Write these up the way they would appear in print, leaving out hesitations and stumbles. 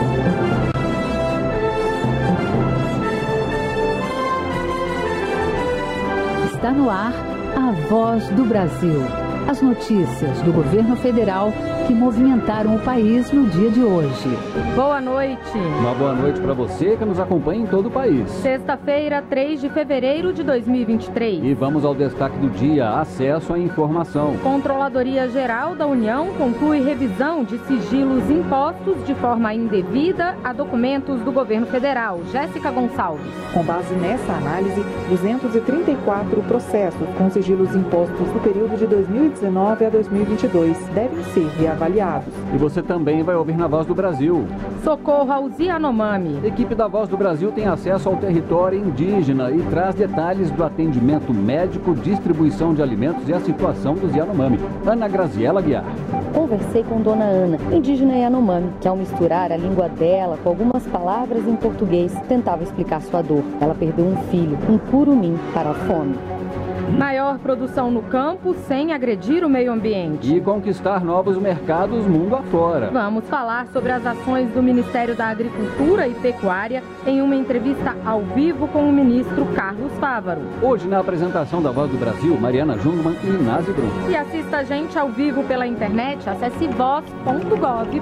Está no ar a Voz do Brasil. As notícias do governo federal que movimentaram o país no dia de hoje. Boa noite. Uma boa noite para você que nos acompanha em todo o país. Sexta-feira, 3 de fevereiro de 2023. E vamos ao destaque do dia: acesso à informação. Controladoria Geral da União conclui revisão de sigilos impostos de forma indevida a documentos do governo federal. Jéssica Gonçalves. Com base nessa análise, 234 processos com sigilos impostos no período de 2019 a 2022 devem ser reavaliados. E você também vai ouvir na Voz do Brasil. Socorro aos Yanomami. A equipe da Voz do Brasil tem acesso ao território indígena e traz detalhes do atendimento médico, distribuição de alimentos e a situação dos Yanomami. Ana Graziela Guiar. Conversei com Dona Ana, indígena Yanomami, que ao misturar a língua dela com algumas palavras em português, tentava explicar sua dor. Ela perdeu um filho, um curumim, para a fome. Maior produção no campo sem agredir o meio ambiente. E conquistar novos mercados mundo afora. Vamos falar sobre as ações do Ministério da Agricultura e Pecuária em uma entrevista ao vivo com o ministro Carlos Fávaro. Hoje, na apresentação da Voz do Brasil, Mariana Jungmann e Inácio Brum. E assista a gente ao vivo pela internet, acesse voz.gov.br.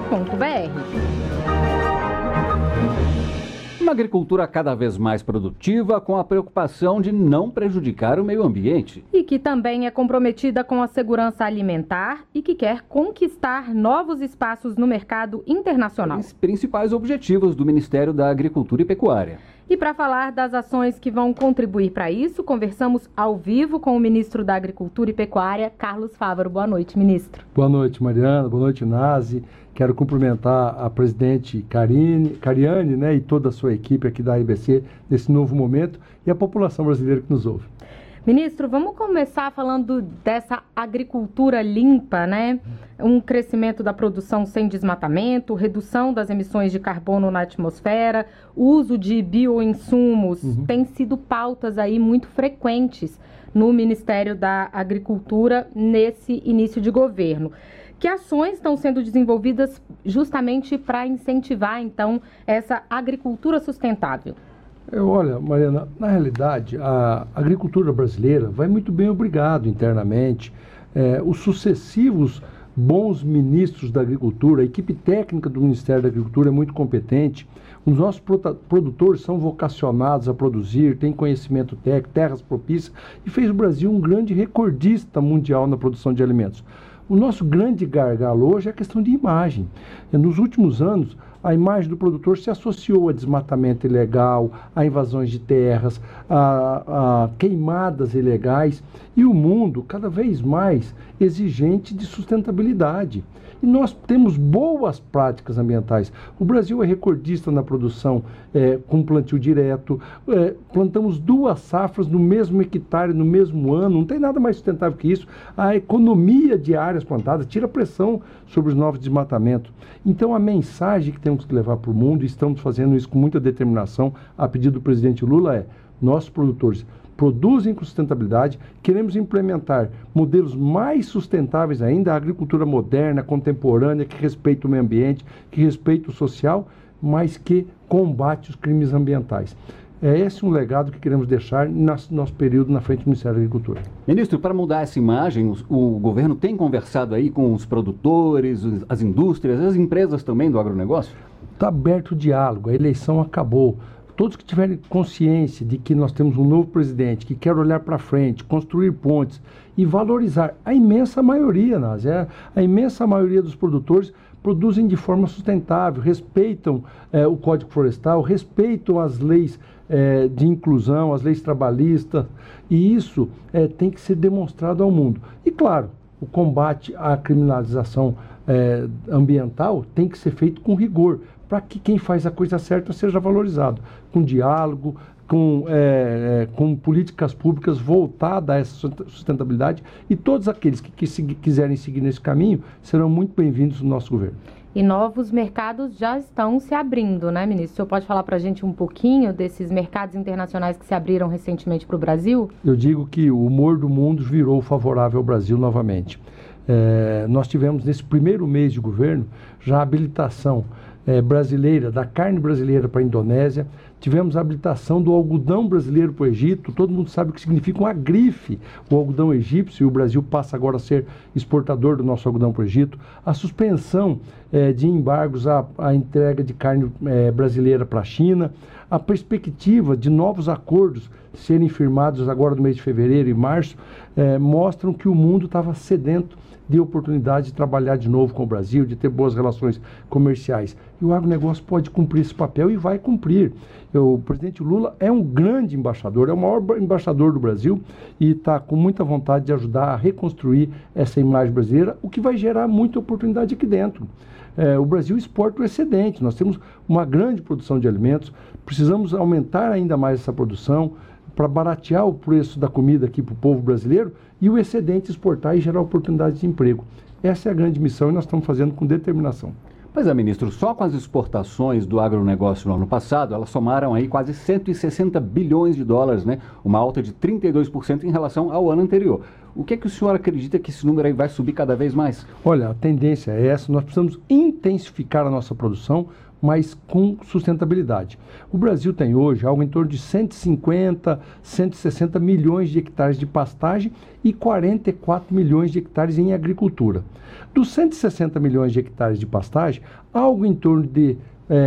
Uma agricultura cada vez mais produtiva, com a preocupação de não prejudicar o meio ambiente. E que também é comprometida com a segurança alimentar e que quer conquistar novos espaços no mercado internacional. Os principais objetivos do Ministério da Agricultura e Pecuária. E para falar das ações que vão contribuir para isso, conversamos ao vivo com o ministro da Agricultura e Pecuária, Carlos Fávaro. Boa noite, ministro. Boa noite, Mariana. Boa noite, Nazi. Quero cumprimentar a presidente Cariane, né, e toda a sua equipe aqui da ABC nesse novo momento e a população brasileira que nos ouve. Ministro, vamos começar falando dessa agricultura limpa, né? Um crescimento da produção sem desmatamento, redução das emissões de carbono na atmosfera, uso de bioinsumos, têm sido pautas aí muito frequentes no Ministério da Agricultura nesse início de governo. Que ações estão sendo desenvolvidas justamente para incentivar, então, essa agricultura sustentável? Olha, Mariana, na realidade, a agricultura brasileira vai muito bem, obrigado, internamente. Os sucessivos bons ministros da agricultura, a equipe técnica do Ministério da Agricultura é muito competente. Os nossos produtores são vocacionados a produzir, têm conhecimento técnico, terras propícias, e fez o Brasil um grande recordista mundial na produção de alimentos. O nosso grande gargalo hoje é a questão de imagem. Nos últimos anos, a imagem do produtor se associou a desmatamento ilegal, a invasões de terras, a queimadas ilegais, e o mundo cada vez mais exigente de sustentabilidade. E nós temos boas práticas ambientais. O Brasil é recordista na produção com plantio direto, plantamos 2 safras no mesmo hectare, no mesmo ano, não tem nada mais sustentável que isso. A economia de áreas plantadas tira pressão sobre os novos desmatamentos. Então a mensagem que temos que levar para o mundo, e estamos fazendo isso com muita determinação, a pedido do presidente Lula, nossos produtores produzem com sustentabilidade, queremos implementar modelos mais sustentáveis ainda, a agricultura moderna, contemporânea, que respeita o meio ambiente, que respeita o social, mas que combate os crimes ambientais. É esse um legado que queremos deixar no nosso período na frente do Ministério da Agricultura. Ministro, para mudar essa imagem, o governo tem conversado aí com os produtores, as indústrias, as empresas também do agronegócio? Está aberto o diálogo, a eleição acabou. Todos que tiverem consciência de que nós temos um novo presidente que quer olhar para frente, construir pontes e valorizar a imensa maioria, a imensa maioria dos produtores produzem de forma sustentável, respeitam o Código Florestal, respeitam as leis de inclusão, as leis trabalhistas, e isso tem que ser demonstrado ao mundo. E claro, o combate à criminalização ambiental tem que ser feito com rigor, para que quem faz a coisa certa seja valorizado, com diálogo, com políticas públicas voltadas a essa sustentabilidade, e todos aqueles que quiserem seguir nesse caminho serão muito bem-vindos no nosso governo. E novos mercados já estão se abrindo, né, ministro? O senhor pode falar para a gente um pouquinho desses mercados internacionais que se abriram recentemente para o Brasil? Eu digo que o humor do mundo virou favorável ao Brasil novamente. Nós tivemos nesse primeiro mês de governo já a habilitação brasileira, da carne brasileira para a Indonésia. Tivemos a habilitação do algodão brasileiro para o Egito. Todo mundo sabe o que significa uma grife, o algodão egípcio, e o Brasil passa agora a ser exportador do nosso algodão para o Egito. A suspensão de embargos à entrega de carne brasileira para a China. A perspectiva de novos acordos serem firmados agora no mês de fevereiro e março mostram que o mundo estava sedento de oportunidade de trabalhar de novo com o Brasil, de ter boas relações comerciais. E o agronegócio pode cumprir esse papel e vai cumprir. O presidente Lula é um grande embaixador, é o maior embaixador do Brasil e está com muita vontade de ajudar a reconstruir essa imagem brasileira, o que vai gerar muita oportunidade aqui dentro. O Brasil exporta o excedente, nós temos uma grande produção de alimentos, precisamos aumentar ainda mais essa produção para baratear o preço da comida aqui para o povo brasileiro e o excedente exportar e gerar oportunidades de emprego. Essa é a grande missão e nós estamos fazendo com determinação. Pois é, ministro, só com as exportações do agronegócio no ano passado, elas somaram aí quase 160 bilhões de dólares, né? Uma alta de 32% em relação ao ano anterior. O que é que o senhor acredita que esse número aí vai subir cada vez mais? Olha, a tendência é essa, nós precisamos intensificar a nossa produção, mas com sustentabilidade. O Brasil tem hoje algo em torno de 150, 160 milhões de hectares de pastagem e 44 milhões de hectares em agricultura. Dos 160 milhões de hectares de pastagem, algo em torno de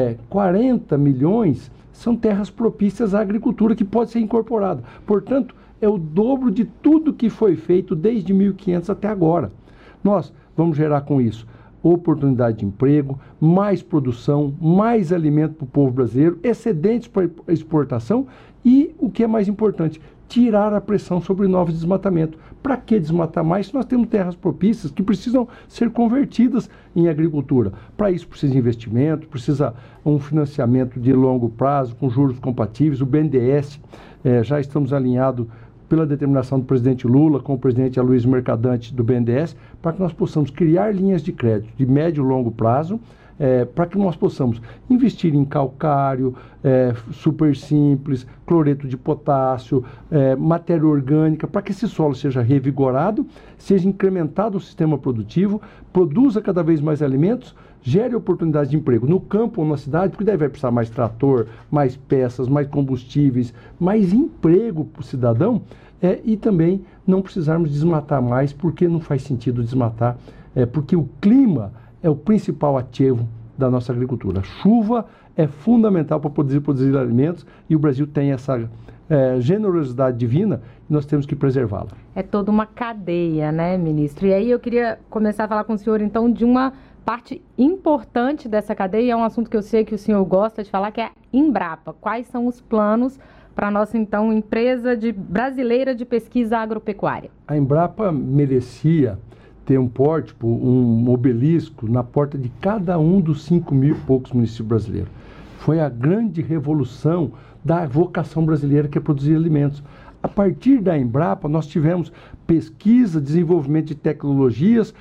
40 milhões são terras propícias à agricultura que pode ser incorporada. Portanto, é o dobro de tudo que foi feito desde 1500 até agora. Nós vamos gerar com isso oportunidade de emprego, mais produção, mais alimento para o povo brasileiro, excedentes para exportação e, o que é mais importante, tirar a pressão sobre novos desmatamentos. Para que desmatar mais se nós temos terras propícias que precisam ser convertidas em agricultura? Para isso precisa investimento, precisa um financiamento de longo prazo, com juros compatíveis. O BNDES, já estamos alinhados pela determinação do presidente Lula com o presidente Aloysio Mercadante do BNDES, para que nós possamos criar linhas de crédito de médio e longo prazo, para que nós possamos investir em calcário, super simples, cloreto de potássio, matéria orgânica, para que esse solo seja revigorado, seja incrementado o sistema produtivo, produza cada vez mais alimentos, gere oportunidades de emprego no campo ou na cidade, porque daí vai precisar mais trator, mais peças, mais combustíveis, mais emprego para o cidadão, e também não precisarmos desmatar mais, porque não faz sentido desmatar, porque o clima é o principal ativo da nossa agricultura. A chuva é fundamental para poder produzir alimentos e o Brasil tem essa generosidade divina e nós temos que preservá-la. É toda uma cadeia, né, ministro? E aí eu queria começar a falar com o senhor, então, de uma parte importante dessa cadeia, é um assunto que eu sei que o senhor gosta de falar, que é a Embrapa. Quais são os planos para a nossa, então, empresa brasileira de pesquisa agropecuária? A Embrapa merecia ter um pórtico, um obelisco na porta de cada um dos 5.000 e poucos municípios brasileiros. Foi a grande revolução da vocação brasileira, que é produzir alimentos. A partir da Embrapa, nós tivemos pesquisa, desenvolvimento de tecnologias,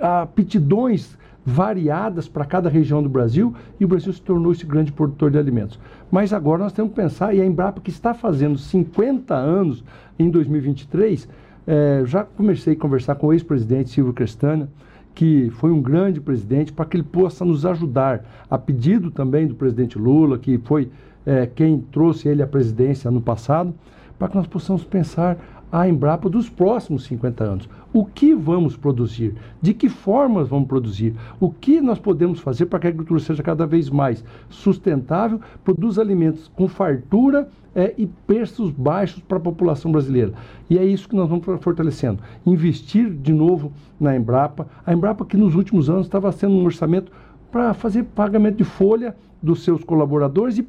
aptidões variadas para cada região do Brasil, e o Brasil se tornou esse grande produtor de alimentos. Mas agora nós temos que pensar, e a Embrapa, que está fazendo 50 anos em 2023, já comecei a conversar com o ex-presidente Silvio Crestana, que foi um grande presidente, para que ele possa nos ajudar, a pedido também do presidente Lula, que foi quem trouxe ele à presidência no passado, para que nós possamos pensar a Embrapa dos próximos 50 anos. O que vamos produzir? De que formas vamos produzir? O que nós podemos fazer para que a agricultura seja cada vez mais sustentável, produza alimentos com fartura e preços baixos para a população brasileira? E é isso que nós vamos fortalecendo. Investir de novo na Embrapa. A Embrapa, que nos últimos anos estava sendo um orçamento para fazer pagamento de folha dos seus colaboradores e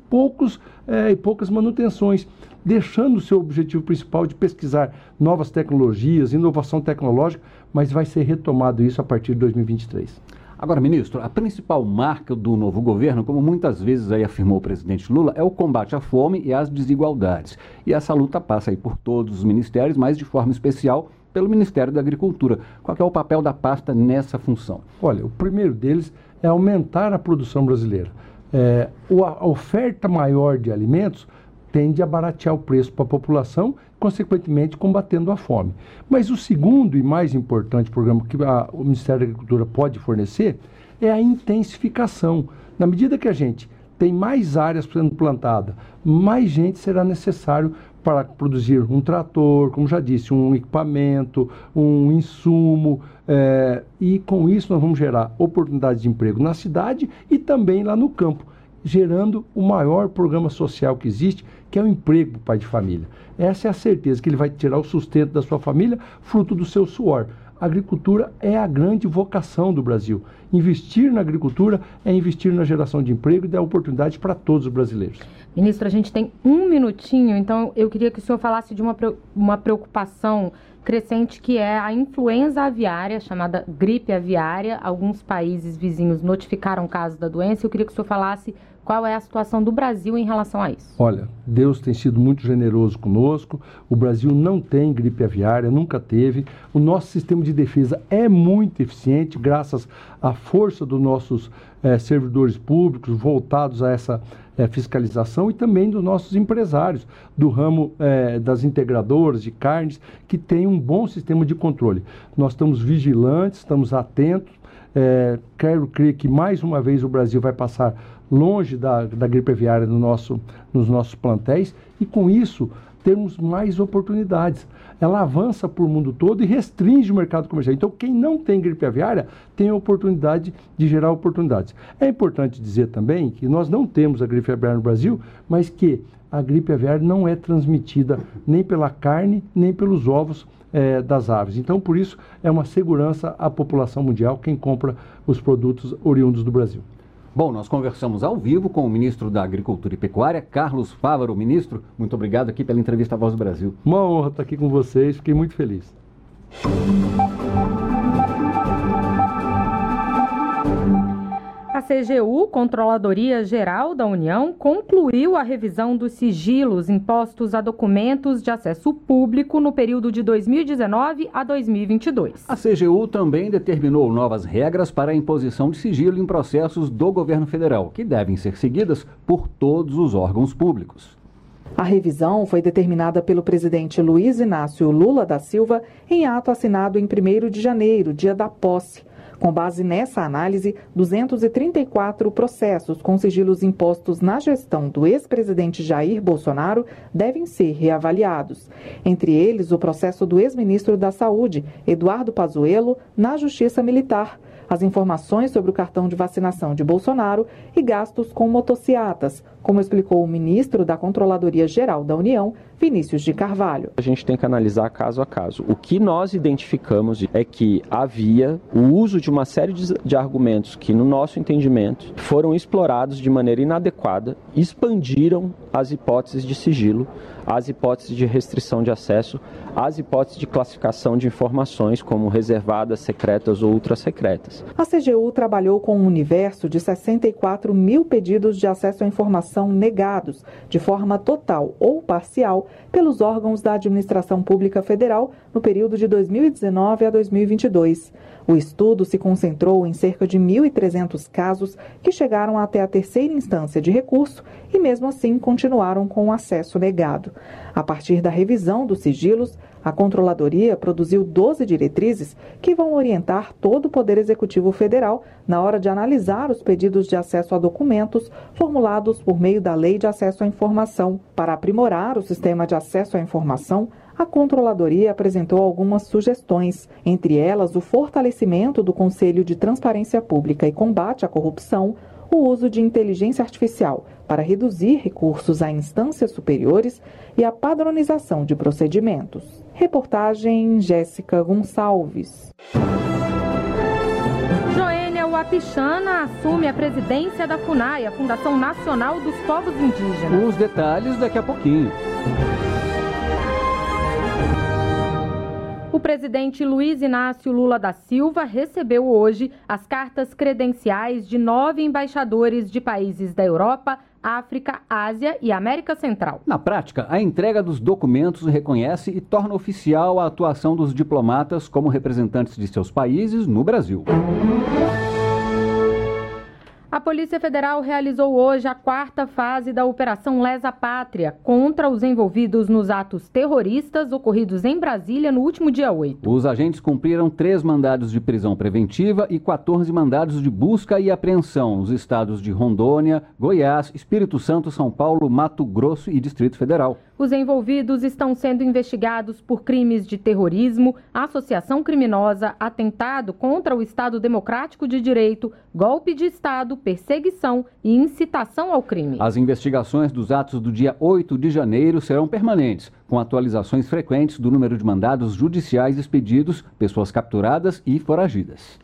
poucas manutenções, deixando o seu objetivo principal de pesquisar novas tecnologias, inovação tecnológica, mas vai ser retomado isso a partir de 2023. Agora, ministro, a principal marca do novo governo, como muitas vezes aí afirmou o presidente Lula, é o combate à fome e às desigualdades. E essa luta passa aí por todos os ministérios, mas de forma especial pelo Ministério da Agricultura. Qual que é o papel da pasta nessa função? Olha, o primeiro deles é aumentar a produção brasileira. A oferta maior de alimentos tende a baratear o preço para a população, consequentemente combatendo a fome. Mas o segundo e mais importante programa que o Ministério da Agricultura pode fornecer é a intensificação Na medida que a gente tem mais áreas sendo plantadas, mais gente será necessário para produzir um trator, como já disse, um equipamento, um insumo, e com isso nós vamos gerar oportunidades de emprego na cidade e também lá no campo, gerando o maior programa social que existe, que é o emprego para o pai de família. Essa é a certeza que ele vai tirar o sustento da sua família, fruto do seu suor. A agricultura é a grande vocação do Brasil. Investir na agricultura é investir na geração de emprego e dar oportunidade para todos os brasileiros. Ministro, a gente tem um minutinho, então eu queria que o senhor falasse de uma preocupação crescente que é a influenza aviária, chamada gripe aviária. Alguns países vizinhos notificaram casos da doença. Eu queria que o senhor falasse qual é a situação do Brasil em relação a isso. Olha, Deus tem sido muito generoso conosco. O Brasil não tem gripe aviária, nunca teve. O nosso sistema de defesa é muito eficiente, graças à força dos nossos servidores públicos voltados a essa fiscalização e também dos nossos empresários do ramo das integradoras de carnes, que tem um bom sistema de controle. Nós estamos vigilantes, estamos atentos. Quero crer que mais uma vez o Brasil vai passar longe da gripe aviária nos nossos plantéis e com isso termos mais oportunidades. Ela avança por o mundo todo e restringe o mercado comercial. Então, quem não tem gripe aviária tem a oportunidade de gerar oportunidades. É importante dizer também que nós não temos a gripe aviária no Brasil, mas que a gripe aviária não é transmitida nem pela carne, nem pelos ovos das aves. Então, por isso, é uma segurança à população mundial quem compra os produtos oriundos do Brasil. Bom, nós conversamos ao vivo com o ministro da Agricultura e Pecuária, Carlos Fávaro. Ministro, muito obrigado aqui pela entrevista à Voz do Brasil. Uma honra estar aqui com vocês, fiquei muito feliz. A CGU, Controladoria Geral da União, concluiu a revisão dos sigilos impostos a documentos de acesso público no período de 2019 a 2022. A CGU também determinou novas regras para a imposição de sigilo em processos do governo federal, que devem ser seguidas por todos os órgãos públicos. A revisão foi determinada pelo presidente Luiz Inácio Lula da Silva em ato assinado em 1º de janeiro, dia da posse. Com base nessa análise, 234 processos com sigilos impostos na gestão do ex-presidente Jair Bolsonaro devem ser reavaliados. Entre eles, o processo do ex-ministro da Saúde, Eduardo Pazuello, na Justiça Militar, as informações sobre o cartão de vacinação de Bolsonaro e gastos com motocicletas, como explicou o ministro da Controladoria Geral da União, Vinícius de Carvalho. A gente tem que analisar caso a caso. O que nós identificamos é que havia o uso de uma série de argumentos que, no nosso entendimento, foram explorados de maneira inadequada, expandiram as hipóteses de sigilo, as hipóteses de restrição de acesso, as hipóteses de classificação de informações como reservadas, secretas ou ultra-secretas. A CGU trabalhou com um universo de 64 mil pedidos de acesso à informação negados, de forma total ou parcial, pelos órgãos da Administração Pública Federal no período de 2019 a 2022. O estudo se concentrou em cerca de 1.300 casos que chegaram até a terceira instância de recurso e, mesmo assim, continuaram com o acesso negado. A partir da revisão dos sigilos, a Controladoria produziu 12 diretrizes que vão orientar todo o Poder Executivo Federal na hora de analisar os pedidos de acesso a documentos formulados por meio da Lei de Acesso à Informação. Para aprimorar o sistema de acesso à informação, a Controladoria apresentou algumas sugestões, entre elas o fortalecimento do Conselho de Transparência Pública e Combate à Corrupção, o uso de inteligência artificial para reduzir recursos a instâncias superiores e a padronização de procedimentos. Reportagem Jéssica Gonçalves. Joênia Wapichana assume a presidência da FUNAI, a Fundação Nacional dos Povos Indígenas. Os detalhes daqui a pouquinho. O presidente Luiz Inácio Lula da Silva recebeu hoje as cartas credenciais de 9 embaixadores de países da Europa, África, Ásia e América Central. Na prática, a entrega dos documentos reconhece e torna oficial a atuação dos diplomatas como representantes de seus países no Brasil. A Polícia Federal realizou hoje a 4ª fase da Operação Lesa Pátria contra os envolvidos nos atos terroristas ocorridos em Brasília no último dia 8. Os agentes cumpriram 3 mandados de prisão preventiva e 14 mandados de busca e apreensão nos estados de Rondônia, Goiás, Espírito Santo, São Paulo, Mato Grosso e Distrito Federal. Os envolvidos estão sendo investigados por crimes de terrorismo, associação criminosa, atentado contra o Estado Democrático de Direito, golpe de Estado, perseguição e incitação ao crime. As investigações dos atos do dia 8 de janeiro serão permanentes, com atualizações frequentes do número de mandados judiciais expedidos, pessoas capturadas e foragidas.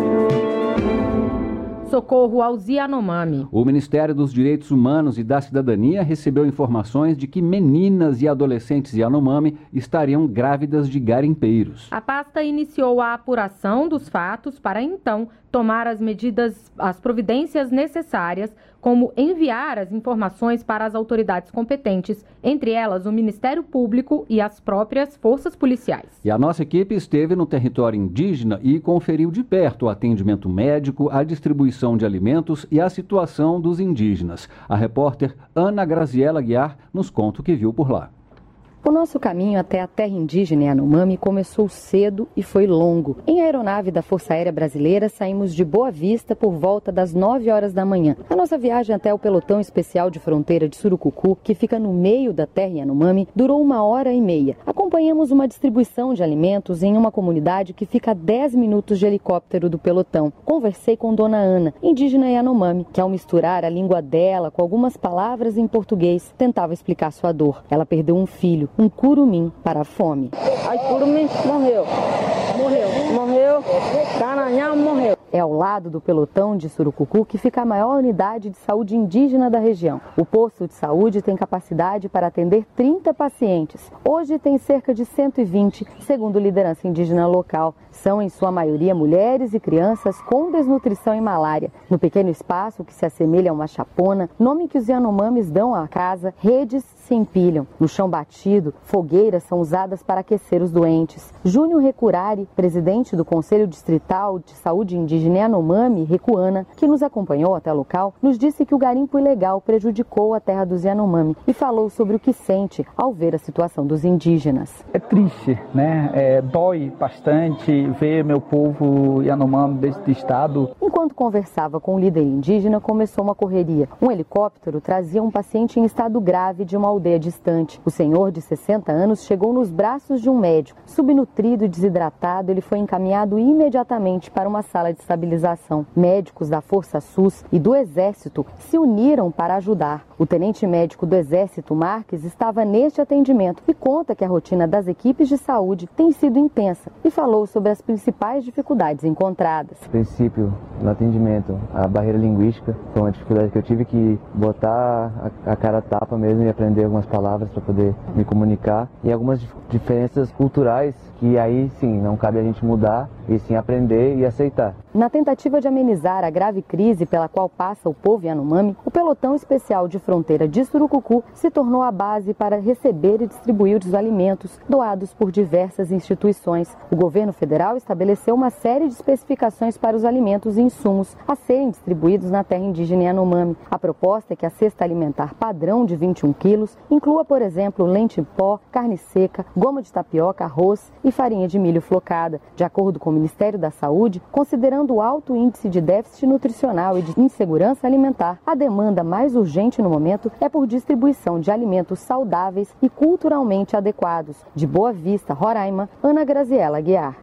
Socorro aos Yanomami. O Ministério dos Direitos Humanos e da Cidadania recebeu informações de que meninas e adolescentes Yanomami estariam grávidas de garimpeiros. A pasta iniciou a apuração dos fatos para então tomar as providências necessárias, como enviar as informações para as autoridades competentes, entre elas o Ministério Público e as próprias forças policiais. E a nossa equipe esteve no território indígena e conferiu de perto o atendimento médico, a distribuição de alimentos e a situação dos indígenas. A repórter Ana Graziela Guiar nos conta o que viu por lá. O nosso caminho até a terra indígena Yanomami começou cedo e foi longo. Em aeronave da Força Aérea Brasileira, saímos de Boa Vista por volta das 9 horas da manhã. A nossa viagem até o pelotão especial de fronteira de Surucucu, que fica no meio da terra Yanomami, durou 1h30. Acompanhamos uma distribuição de alimentos em uma comunidade que fica a 10 minutos de helicóptero do pelotão. Conversei com Dona Ana, indígena Yanomami, que ao misturar a língua dela com algumas palavras em português, tentava explicar sua dor. Ela perdeu um filho, um curumim, para a fome. Ai, curumim morreu. Caranhão morreu. É ao lado do pelotão de Surucucu que fica a maior unidade de saúde indígena da região. O posto de saúde tem capacidade para atender 30 pacientes. Hoje tem cerca de 120, segundo liderança indígena local. São, em sua maioria, mulheres e crianças com desnutrição e malária. No pequeno espaço, que se assemelha a uma chapona, nome que os Yanomamis dão à casa, redes se empilham. No chão batido, fogueiras são usadas para aquecer os doentes. Júnior Recurari, presidente do Conselho Distrital de Saúde Indígena Yanomami, Recuana, que nos acompanhou até o local, nos disse que o garimpo ilegal prejudicou a terra dos Yanomami e falou sobre o que sente ao ver a situação dos indígenas. É triste, né? Dói bastante ver meu povo Yanomami desse estado. Enquanto conversava com o líder indígena, começou uma correria. Um helicóptero trazia um paciente em estado grave de uma aldeia distante. O senhor, de 60 anos, chegou nos braços de um médico. Subnutrido e desidratado, ele foi encaminhado imediatamente para uma sala de estabilização. Médicos da Força SUS e do Exército se uniram para ajudar. O tenente médico do Exército, Marques, estava neste atendimento e conta que a rotina das equipes de saúde tem sido intensa e falou sobre as principais dificuldades encontradas. No princípio do atendimento, a barreira linguística foi uma dificuldade que eu tive que botar a cara a tapa mesmo e aprender algumas palavras para poder me comunicar, e algumas diferenças culturais que aí sim não cabe a gente mudar e sim aprender e aceitar. Na tentativa de amenizar a grave crise pela qual passa o povo Yanomami, o pelotão especial de fronteira de Surucucu se tornou a base para receber e distribuir os alimentos doados por diversas instituições. O governo federal estabeleceu uma série de especificações para os alimentos e insumos a serem distribuídos na terra indígena Yanomami. A proposta é que a cesta alimentar padrão de 21 quilos inclua, por exemplo, leite em pó, carne seca, goma de tapioca, arroz e farinha de milho flocada. De acordo com o Ministério da Saúde, considerando o alto índice de déficit nutricional e de insegurança alimentar, a demanda mais urgente no momento é por distribuição de alimentos saudáveis e culturalmente adequados. De Boa Vista, Roraima, Ana Graziela Guiar.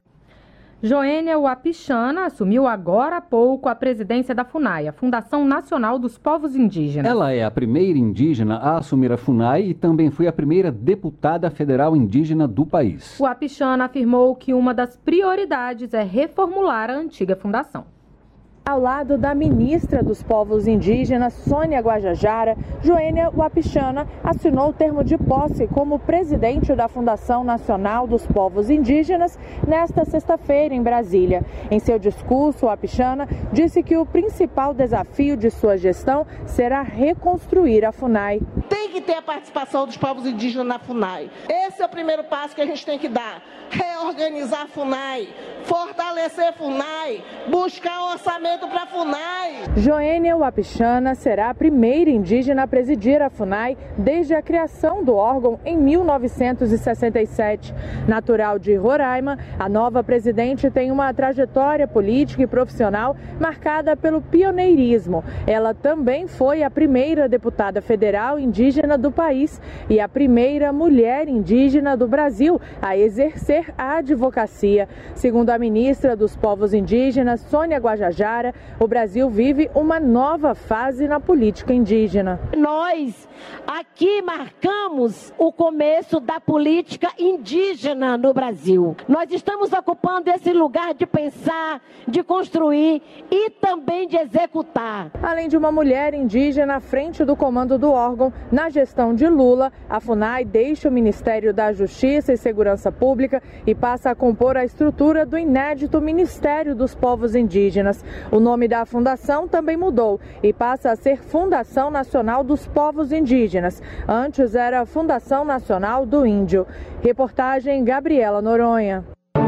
Joênia Wapichana assumiu agora há pouco a presidência da FUNAI, a Fundação Nacional dos Povos Indígenas. Ela é a primeira indígena a assumir a FUNAI e também foi a primeira deputada federal indígena do país. Wapichana afirmou que uma das prioridades é reformular a antiga fundação. Ao lado da ministra dos Povos Indígenas, Sônia Guajajara, Joênia Wapichana assinou o termo de posse como presidente da Fundação Nacional dos Povos Indígenas nesta sexta-feira em Brasília. Em seu discurso, Wapichana disse que o principal desafio de sua gestão será reconstruir a FUNAI. Tem que ter a participação dos povos indígenas na FUNAI. Esse é o primeiro passo que a gente tem que dar. Reorganizar a FUNAI, fortalecer a FUNAI, buscar orçamento orçamento para a FUNAI. Joênia Wapichana será a primeira indígena a presidir a FUNAI desde a criação do órgão em 1967. Natural de Roraima, a nova presidente tem uma trajetória política e profissional marcada pelo pioneirismo. Ela também foi a primeira deputada federal indígena do país e a primeira mulher indígena do Brasil a exercer a advocacia. Segundo a ministra dos Povos Indígenas, Sônia Guajajara, o Brasil vive uma nova fase na política indígena. Nós aqui marcamos o começo da política indígena no Brasil. Nós estamos ocupando esse lugar de pensar, de construir e também de executar. Além de uma mulher indígena à frente do comando do órgão, na gestão de Lula, a FUNAI deixa o Ministério da Justiça e Segurança Pública e passa a compor a estrutura do inédito Ministério dos Povos Indígenas. O nome da fundação também mudou e passa a ser Fundação Nacional dos Povos Indígenas. Antes era Fundação Nacional do Índio. Reportagem Gabriela Noronha.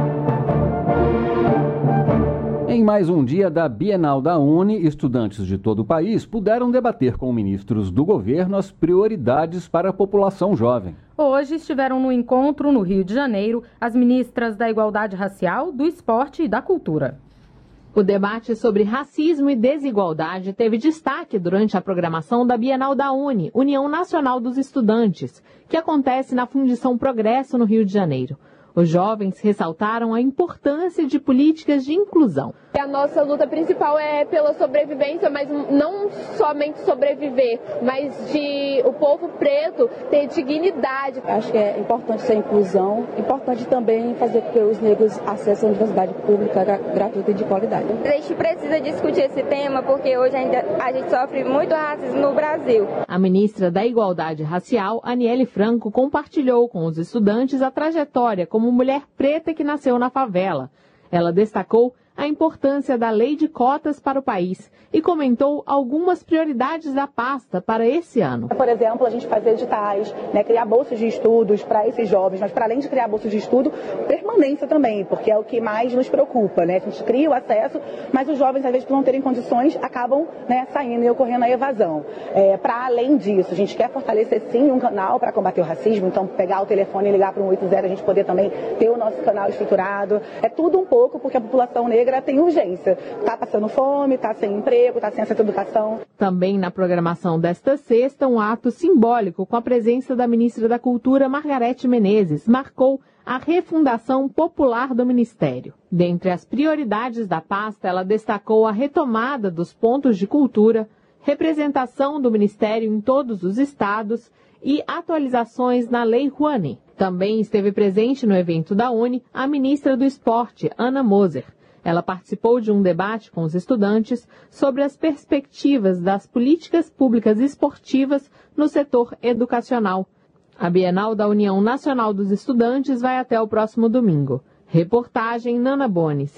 Em mais um dia da Bienal da Uni, estudantes de todo o país puderam debater com ministros do governo as prioridades para a população jovem. Hoje estiveram no encontro no Rio de Janeiro as ministras da Igualdade Racial, do Esporte e da Cultura. O debate sobre racismo e desigualdade teve destaque durante a programação da Bienal da Uni, União Nacional dos Estudantes, que acontece na Fundição Progresso, no Rio de Janeiro. Os jovens ressaltaram a importância de políticas de inclusão. A nossa luta principal é pela sobrevivência, mas não somente sobreviver, mas de o povo preto ter dignidade. Acho que é importante essa inclusão, importante também fazer com que os negros acessem a universidade pública gratuita e de qualidade. A gente precisa discutir esse tema porque hoje a gente sofre muito racismo no Brasil. A ministra da Igualdade Racial, Aniele Franco, compartilhou com os estudantes a trajetória como mulher preta que nasceu na favela. Ela destacou a importância da lei de cotas para o país e comentou algumas prioridades da pasta para esse ano. Por exemplo, a gente fazer editais, criar bolsas de estudos para esses jovens, mas para além de criar bolsas de estudo, permanência também, porque é o que mais nos preocupa, A gente cria o acesso, mas os jovens, às vezes, por não terem condições, acabam saindo e ocorrendo a evasão. Para além disso, a gente quer fortalecer sim um canal para combater o racismo, então pegar o telefone e ligar para o 180, a gente poder também ter o nosso canal estruturado. É tudo um pouco, porque a população negra tem urgência. Está passando fome, está sem emprego, está sem acesso à educação. Também na programação desta sexta, um ato simbólico com a presença da ministra da Cultura, Margarete Menezes, marcou a refundação popular do Ministério. Dentre as prioridades da pasta, ela destacou a retomada dos pontos de cultura, representação do Ministério em todos os estados e atualizações na Lei Rouanet. Também esteve presente no evento da Uni a ministra do Esporte, Ana Moser. Ela participou de um debate com os estudantes sobre as perspectivas das políticas públicas esportivas no setor educacional. A Bienal da União Nacional dos Estudantes vai até o próximo domingo. Reportagem Nana Bones.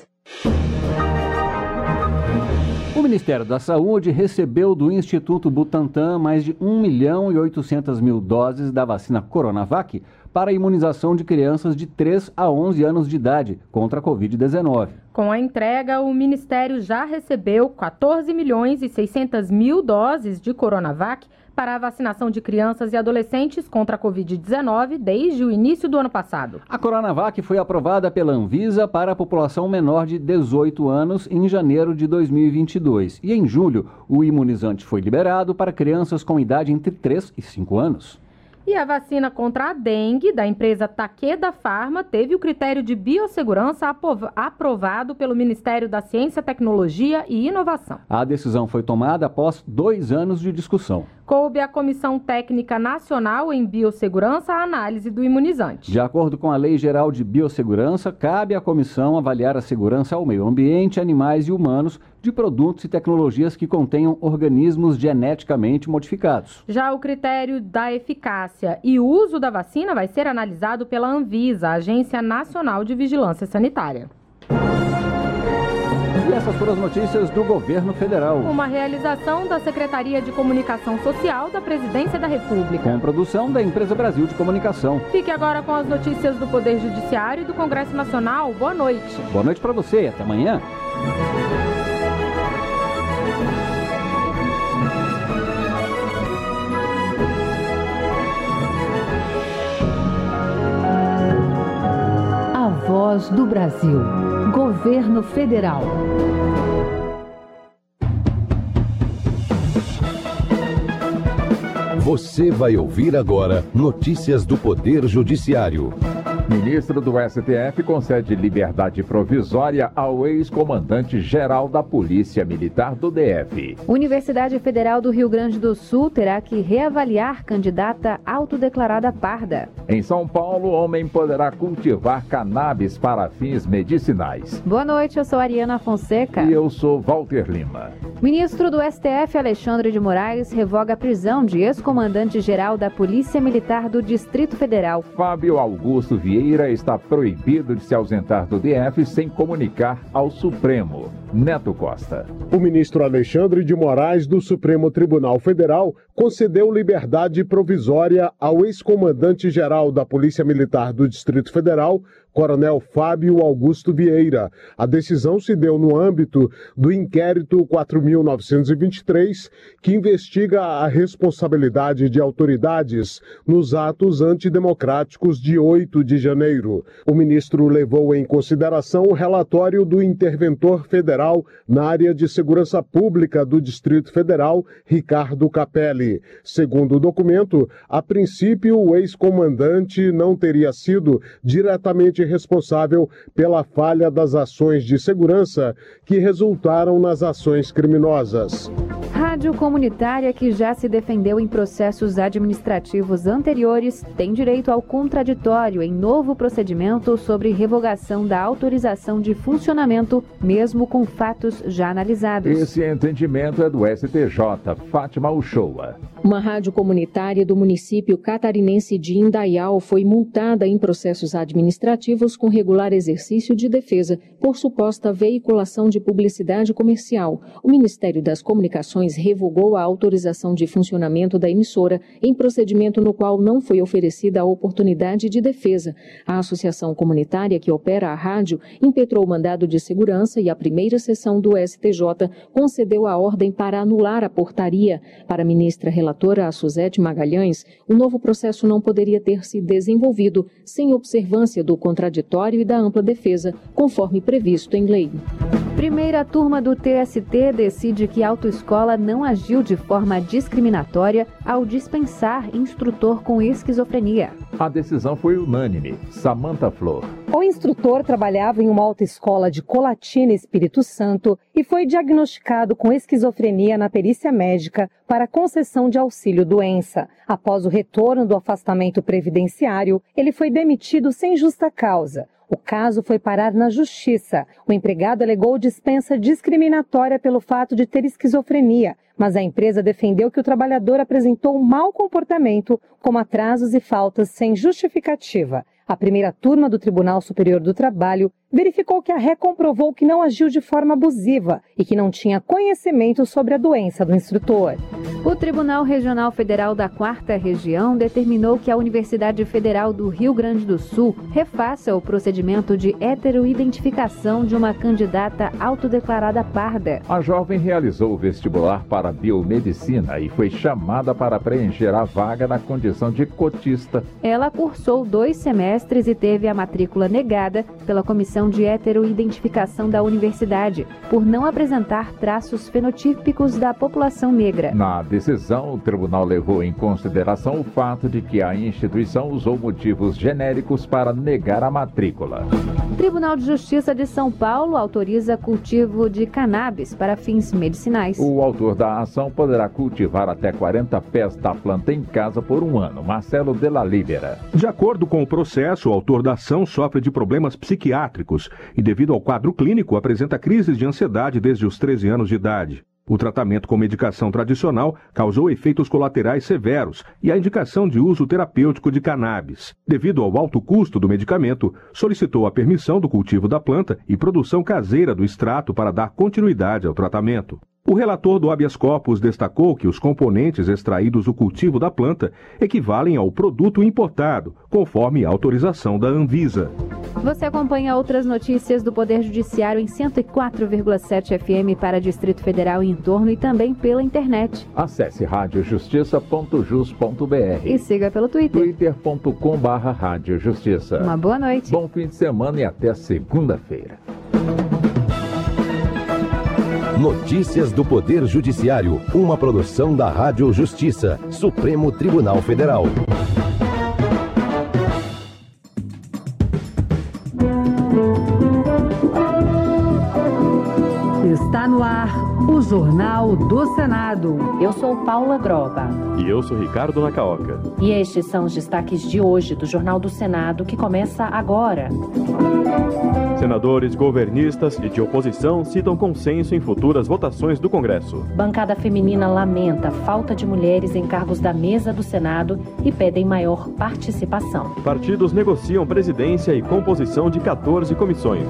O Ministério da Saúde recebeu do Instituto Butantan mais de 1.800.000 doses da vacina Coronavac para a imunização de crianças de 3 a 11 anos de idade contra a Covid-19. Com a entrega, o Ministério já recebeu 14.600.000 doses de Coronavac para a vacinação de crianças e adolescentes contra a Covid-19 desde o início do ano passado. A Coronavac foi aprovada pela Anvisa para a população menor de 18 anos em janeiro de 2022. E em julho, o imunizante foi liberado para crianças com idade entre 3 e 5 anos. E a vacina contra a dengue da empresa Takeda Pharma teve o critério de biossegurança aprovado pelo Ministério da Ciência, Tecnologia e Inovação. A decisão foi tomada após 2 anos de discussão. Coube à Comissão Técnica Nacional em Biossegurança a análise do imunizante. De acordo com a Lei Geral de Biossegurança, cabe à comissão avaliar a segurança ao meio ambiente, animais e humanos de produtos e tecnologias que contenham organismos geneticamente modificados. Já o critério da eficácia e uso da vacina vai ser analisado pela Anvisa, a Agência Nacional de Vigilância Sanitária. E essas foram as notícias do Governo Federal. Uma realização da Secretaria de Comunicação Social da Presidência da República. Com produção da Empresa Brasil de Comunicação. Fique agora com as notícias do Poder Judiciário e do Congresso Nacional. Boa noite. Boa noite para você e até amanhã. Voz do Brasil. Governo Federal. Você vai ouvir agora notícias do Poder Judiciário. Ministro do STF concede liberdade provisória ao ex-comandante-geral da Polícia Militar do DF. Universidade Federal do Rio Grande do Sul terá que reavaliar candidata autodeclarada parda. Em São Paulo, homem poderá cultivar cannabis para fins medicinais. Boa noite, eu sou Ariana Fonseca. E eu sou Walter Lima. Ministro do STF, Alexandre de Moraes, revoga a prisão de ex-comandante-geral da Polícia Militar do Distrito Federal. Fábio Augusto Vieira está proibido de se ausentar do DF sem comunicar ao Supremo. Neto Costa. O ministro Alexandre de Moraes, do Supremo Tribunal Federal, concedeu liberdade provisória ao ex-comandante-geral da Polícia Militar do Distrito Federal, Coronel Fábio Augusto Vieira. A decisão se deu no âmbito do inquérito 4.923, que investiga a responsabilidade de autoridades nos atos antidemocráticos de 8 de janeiro. O ministro levou em consideração o relatório do interventor federal na área de segurança pública do Distrito Federal, Ricardo Capelli. Segundo o documento, a princípio o ex-comandante não teria sido diretamente responsável pela falha das ações de segurança que resultaram nas ações criminosas. Rádio comunitária que já se defendeu em processos administrativos anteriores tem direito ao contraditório em novo procedimento sobre revogação da autorização de funcionamento, mesmo com fatos já analisados. Esse entendimento é do STJ. Fátima Uchoa. Uma rádio comunitária do município catarinense de Indaial foi multada em processos administrativos com regular exercício de defesa por suposta veiculação de publicidade comercial. O Ministério das Comunicações revogou a autorização de funcionamento da emissora em procedimento no qual não foi oferecida a oportunidade de defesa. A associação comunitária que opera a rádio impetrou o mandado de segurança e a primeira sessão do STJ concedeu a ordem para anular a portaria. Para a ministra relatora, a Suzete Magalhães, o novo processo não poderia ter se desenvolvido sem observância do contraditório e da ampla defesa, conforme previsto em lei. Primeira turma do TST decide que a autoescola não agiu de forma discriminatória ao dispensar instrutor com esquizofrenia. A decisão foi unânime. Samantha Flor. O instrutor trabalhava em uma autoescola de Colatina, Espírito Santo, e foi diagnosticado com esquizofrenia na perícia médica para concessão de auxílio-doença. Após o retorno do afastamento previdenciário, ele foi demitido sem justa causa. O caso foi parar na Justiça. O empregado alegou dispensa discriminatória pelo fato de ter esquizofrenia, mas a empresa defendeu que o trabalhador apresentou mau comportamento, como atrasos e faltas sem justificativa. A primeira turma do Tribunal Superior do Trabalho verificou que a ré comprovou que não agiu de forma abusiva e que não tinha conhecimento sobre a doença do instrutor. O Tribunal Regional Federal da 4ª Região determinou que a Universidade Federal do Rio Grande do Sul refaça o procedimento de heteroidentificação de uma candidata autodeclarada parda. A jovem realizou o vestibular para biomedicina e foi chamada para preencher a vaga na condição de cotista. Ela cursou 2 semestres e teve a matrícula negada pela Comissão de Heteroidentificação da Universidade, por não apresentar traços fenotípicos da população negra. Na decisão, o tribunal levou em consideração o fato de que a instituição usou motivos genéricos para negar a matrícula. Tribunal de Justiça de São Paulo autoriza cultivo de cannabis para fins medicinais. O autor da ação poderá cultivar até 40 pés da planta em casa por 1 ano. Marcelo de la Libera. De acordo com o processo, o autor da ação sofre de problemas psiquiátricos e, devido ao quadro clínico, apresenta crises de ansiedade desde os 13 anos de idade. O tratamento com medicação tradicional causou efeitos colaterais severos e a indicação de uso terapêutico de cannabis. Devido ao alto custo do medicamento, solicitou a permissão do cultivo da planta e produção caseira do extrato para dar continuidade ao tratamento. O relator do habeas corpus destacou que os componentes extraídos do cultivo da planta equivalem ao produto importado, conforme a autorização da Anvisa. Você acompanha outras notícias do Poder Judiciário em 104,7 FM para Distrito Federal e entorno e também pela internet. Acesse radiojustiça.jus.br e siga pelo Twitter. twitter.com/radiojustiça. Uma boa noite. Bom fim de semana e até segunda-feira. Notícias do Poder Judiciário, uma produção da Rádio Justiça, Supremo Tribunal Federal. Está no ar o Jornal do Senado. Eu sou Paula Groba. E eu sou Ricardo Nacaoca. E estes são os destaques de hoje do Jornal do Senado, que começa agora. Senadores governistas e de oposição citam consenso em futuras votações do Congresso. Bancada feminina lamenta a falta de mulheres em cargos da mesa do Senado e pedem maior participação. Partidos negociam presidência e composição de 14 comissões.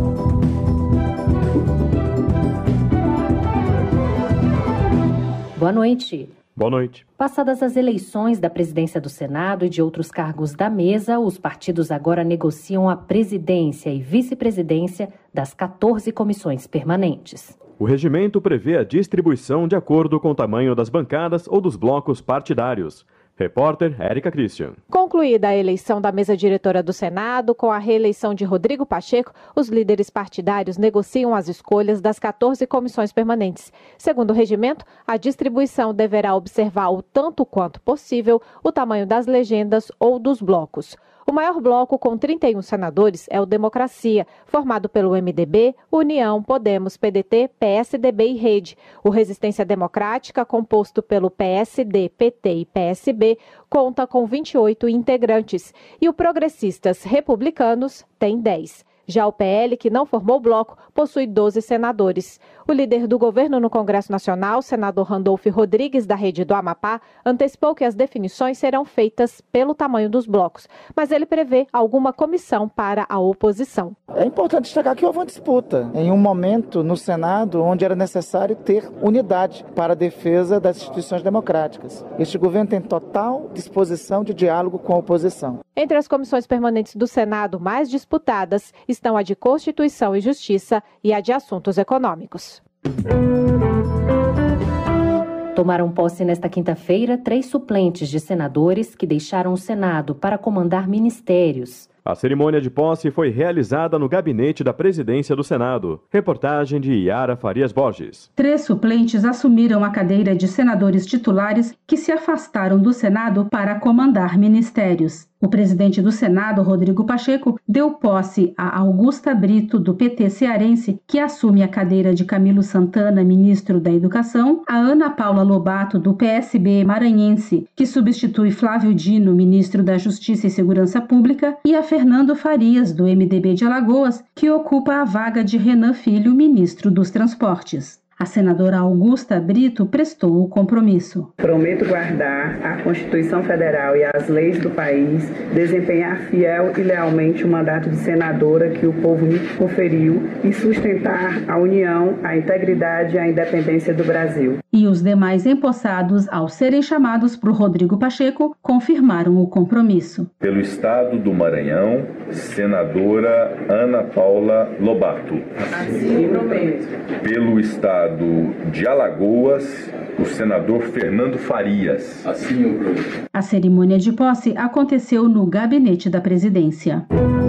Boa noite. Boa noite. Passadas as eleições da presidência do Senado e de outros cargos da mesa, os partidos agora negociam a presidência e vice-presidência das 14 comissões permanentes. O regimento prevê a distribuição de acordo com o tamanho das bancadas ou dos blocos partidários. Repórter Érica Christian. Concluída a eleição da mesa diretora do Senado, com a reeleição de Rodrigo Pacheco, os líderes partidários negociam as escolhas das 14 comissões permanentes. Segundo o regimento, a distribuição deverá observar o tanto quanto possível o tamanho das legendas ou dos blocos. O maior bloco, com 31 senadores, é o Democracia, formado pelo MDB, União, Podemos, PDT, PSDB e Rede. O Resistência Democrática, composto pelo PSD, PT e PSB, conta com 28 integrantes. E o Progressistas Republicanos tem 10. Já o PL, que não formou bloco, possui 12 senadores. O líder do governo no Congresso Nacional, senador Randolfo Rodrigues, da Rede do Amapá, antecipou que as definições serão feitas pelo tamanho dos blocos, mas ele prevê alguma comissão para a oposição. É importante destacar que houve uma disputa em um momento no Senado onde era necessário ter unidade para a defesa das instituições democráticas. Este governo tem total disposição de diálogo com a oposição. Entre as comissões permanentes do Senado mais disputadas estão a de Constituição e Justiça e a de Assuntos Econômicos. Tomaram posse nesta quinta-feira 3 suplentes de senadores que deixaram o Senado para comandar ministérios. A cerimônia de posse foi realizada no gabinete da presidência do Senado. Reportagem de Yara Farias Borges. 3 suplentes assumiram a cadeira de senadores titulares que se afastaram do Senado para comandar ministérios. O presidente do Senado, Rodrigo Pacheco, deu posse a Augusta Brito, do PT cearense, que assume a cadeira de Camilo Santana, ministro da Educação, a Ana Paula Lobato, do PSB maranhense, que substitui Flávio Dino, ministro da Justiça e Segurança Pública, e a Fernando Farias, do MDB de Alagoas, que ocupa a vaga de Renan Filho, ministro dos Transportes. A senadora Augusta Brito prestou o compromisso. Prometo guardar a Constituição Federal e as leis do país, desempenhar fiel e lealmente o mandato de senadora que o povo me conferiu e sustentar a união, a integridade e a independência do Brasil. E os demais empossados, ao serem chamados por Rodrigo Pacheco, confirmaram o compromisso. Pelo Estado do Maranhão, senadora Ana Paula Lobato. Assim prometo. Pelo Estado de Alagoas, o senador Fernando Farias. Assim eu prometo. A cerimônia de posse aconteceu no gabinete da presidência.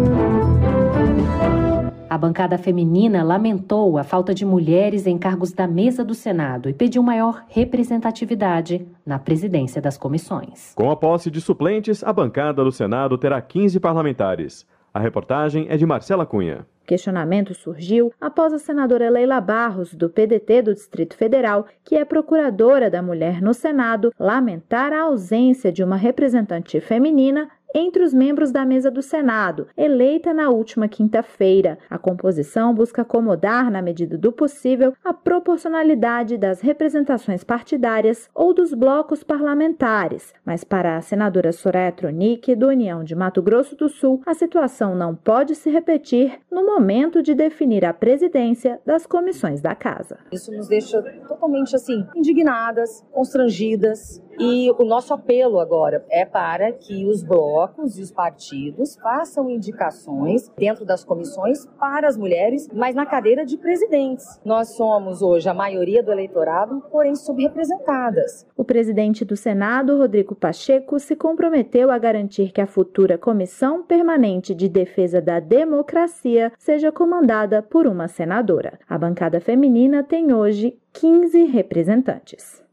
A bancada feminina lamentou a falta de mulheres em cargos da mesa do Senado e pediu maior representatividade na presidência das comissões. Com a posse de suplentes, a bancada do Senado terá 15 parlamentares. A reportagem é de Marcela Cunha. Questionamento surgiu após a senadora Leila Barros, do PDT do Distrito Federal, que é procuradora da mulher no Senado, lamentar a ausência de uma representante feminina entre os membros da mesa do Senado, eleita na última quinta-feira. A composição busca acomodar, na medida do possível, a proporcionalidade das representações partidárias ou dos blocos parlamentares. Mas para a senadora Soraya Tronic, do União de Mato Grosso do Sul, a situação não pode se repetir no momento de definir a presidência das comissões da Casa. Isso nos deixa totalmente indignadas, constrangidas. E o nosso apelo agora é para que os blocos e os partidos façam indicações dentro das comissões para as mulheres, mas na cadeira de presidentes. Nós somos hoje a maioria do eleitorado, porém subrepresentadas. O presidente do Senado, Rodrigo Pacheco, se comprometeu a garantir que a futura Comissão Permanente de Defesa da Democracia seja comandada por uma senadora. A bancada feminina tem hoje 15 representantes.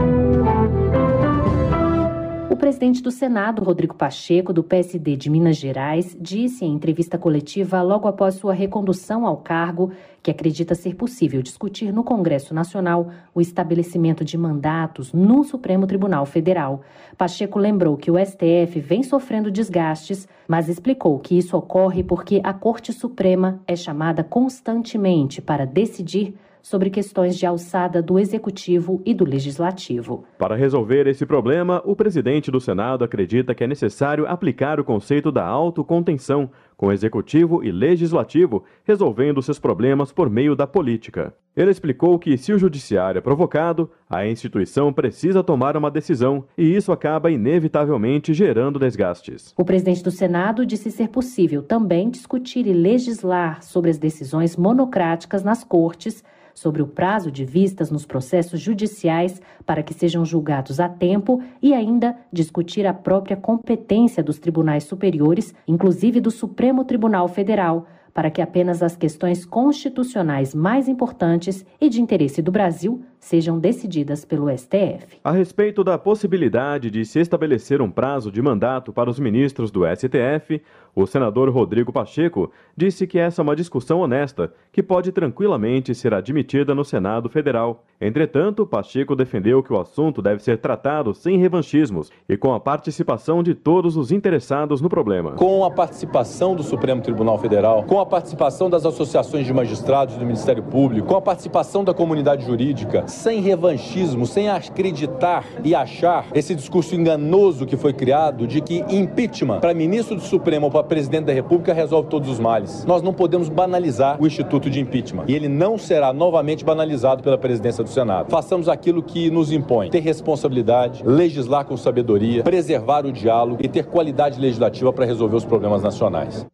O presidente do Senado, Rodrigo Pacheco, do PSD de Minas Gerais, disse em entrevista coletiva logo após sua recondução ao cargo que acredita ser possível discutir no Congresso Nacional o estabelecimento de mandatos no Supremo Tribunal Federal. Pacheco lembrou que o STF vem sofrendo desgastes, mas explicou que isso ocorre porque a Corte Suprema é chamada constantemente para decidir sobre questões de alçada do Executivo e do Legislativo. Para resolver esse problema, o presidente do Senado acredita que é necessário aplicar o conceito da autocontenção, com o Executivo e Legislativo resolvendo seus problemas por meio da política. Ele explicou que, se o Judiciário é provocado, a instituição precisa tomar uma decisão e isso acaba inevitavelmente gerando desgastes. O presidente do Senado disse ser possível também discutir e legislar sobre as decisões monocráticas nas cortes, sobre o prazo de vistas nos processos judiciais para que sejam julgados a tempo e ainda discutir a própria competência dos tribunais superiores, inclusive do Supremo Tribunal Federal, para que apenas as questões constitucionais mais importantes e de interesse do Brasil sejam decididas pelo STF. A respeito da possibilidade de se estabelecer um prazo de mandato para os ministros do STF, o senador Rodrigo Pacheco disse que essa é uma discussão honesta, que pode tranquilamente ser admitida no Senado Federal. Entretanto, Pacheco defendeu que o assunto deve ser tratado sem revanchismos e com a participação de todos os interessados no problema. Com a participação do Supremo Tribunal Federal, com a participação das associações de magistrados do Ministério Público, com a participação da comunidade jurídica, sem revanchismo, sem acreditar e achar esse discurso enganoso que foi criado de que impeachment para ministro do Supremo ou para presidente da República resolve todos os males. Nós não podemos banalizar o instituto de impeachment e ele não será novamente banalizado pela presidência do Senado. Façamos aquilo que nos impõe: ter responsabilidade, legislar com sabedoria, preservar o diálogo e ter qualidade legislativa para resolver os problemas nacionais.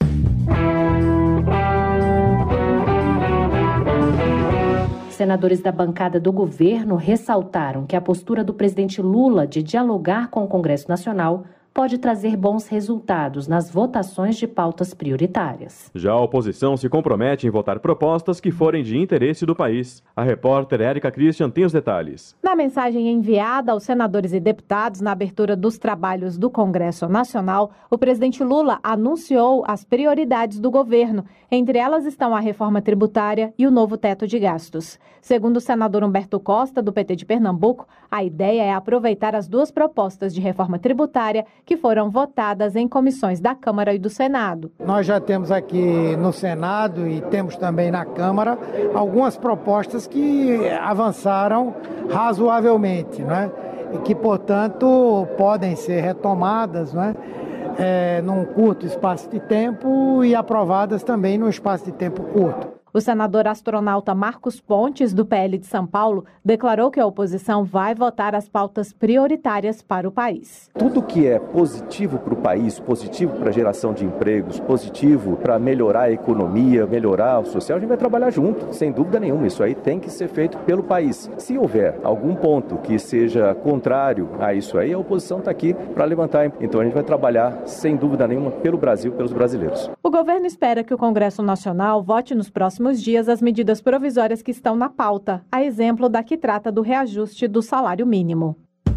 Senadores da bancada do governo ressaltaram que a postura do presidente Lula de dialogar com o Congresso Nacional pode trazer bons resultados nas votações de pautas prioritárias. Já a oposição se compromete em votar propostas que forem de interesse do país. A repórter Érica Christian tem os detalhes. Na mensagem enviada aos senadores e deputados na abertura dos trabalhos do Congresso Nacional, o presidente Lula anunciou as prioridades do governo. Entre elas estão a reforma tributária e o novo teto de gastos. Segundo o senador Humberto Costa, do PT de Pernambuco, a ideia é aproveitar as duas propostas de reforma tributária que foram votadas em comissões da Câmara e do Senado. Nós já temos aqui no Senado e temos também na Câmara algumas propostas que avançaram razoavelmente, né? E que, portanto, podem ser retomadas, né? Num curto espaço de tempo e aprovadas também num espaço de tempo curto. O senador astronauta Marcos Pontes, do PL de São Paulo, declarou que a oposição vai votar as pautas prioritárias para o país. Tudo que é positivo para o país, positivo para a geração de empregos, positivo para melhorar a economia, melhorar o social, a gente vai trabalhar junto, sem dúvida nenhuma. Isso aí tem que ser feito pelo país. Se houver algum ponto que seja contrário a isso aí, a oposição está aqui para levantar. Então a gente vai trabalhar, sem dúvida nenhuma, pelo Brasil, pelos brasileiros. O governo espera que o Congresso Nacional vote nos próximos dias as medidas provisórias que estão na pauta, a exemplo da que trata do reajuste do salário mínimo.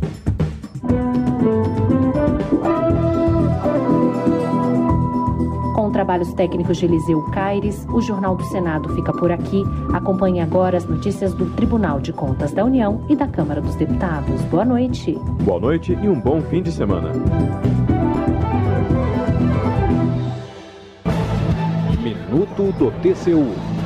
Com trabalhos técnicos de Eliseu Caires, o Jornal do Senado fica por aqui. Acompanhe agora as notícias do Tribunal de Contas da União e da Câmara dos Deputados. Boa noite. Boa noite e um bom fim de semana. Minuto do TCU.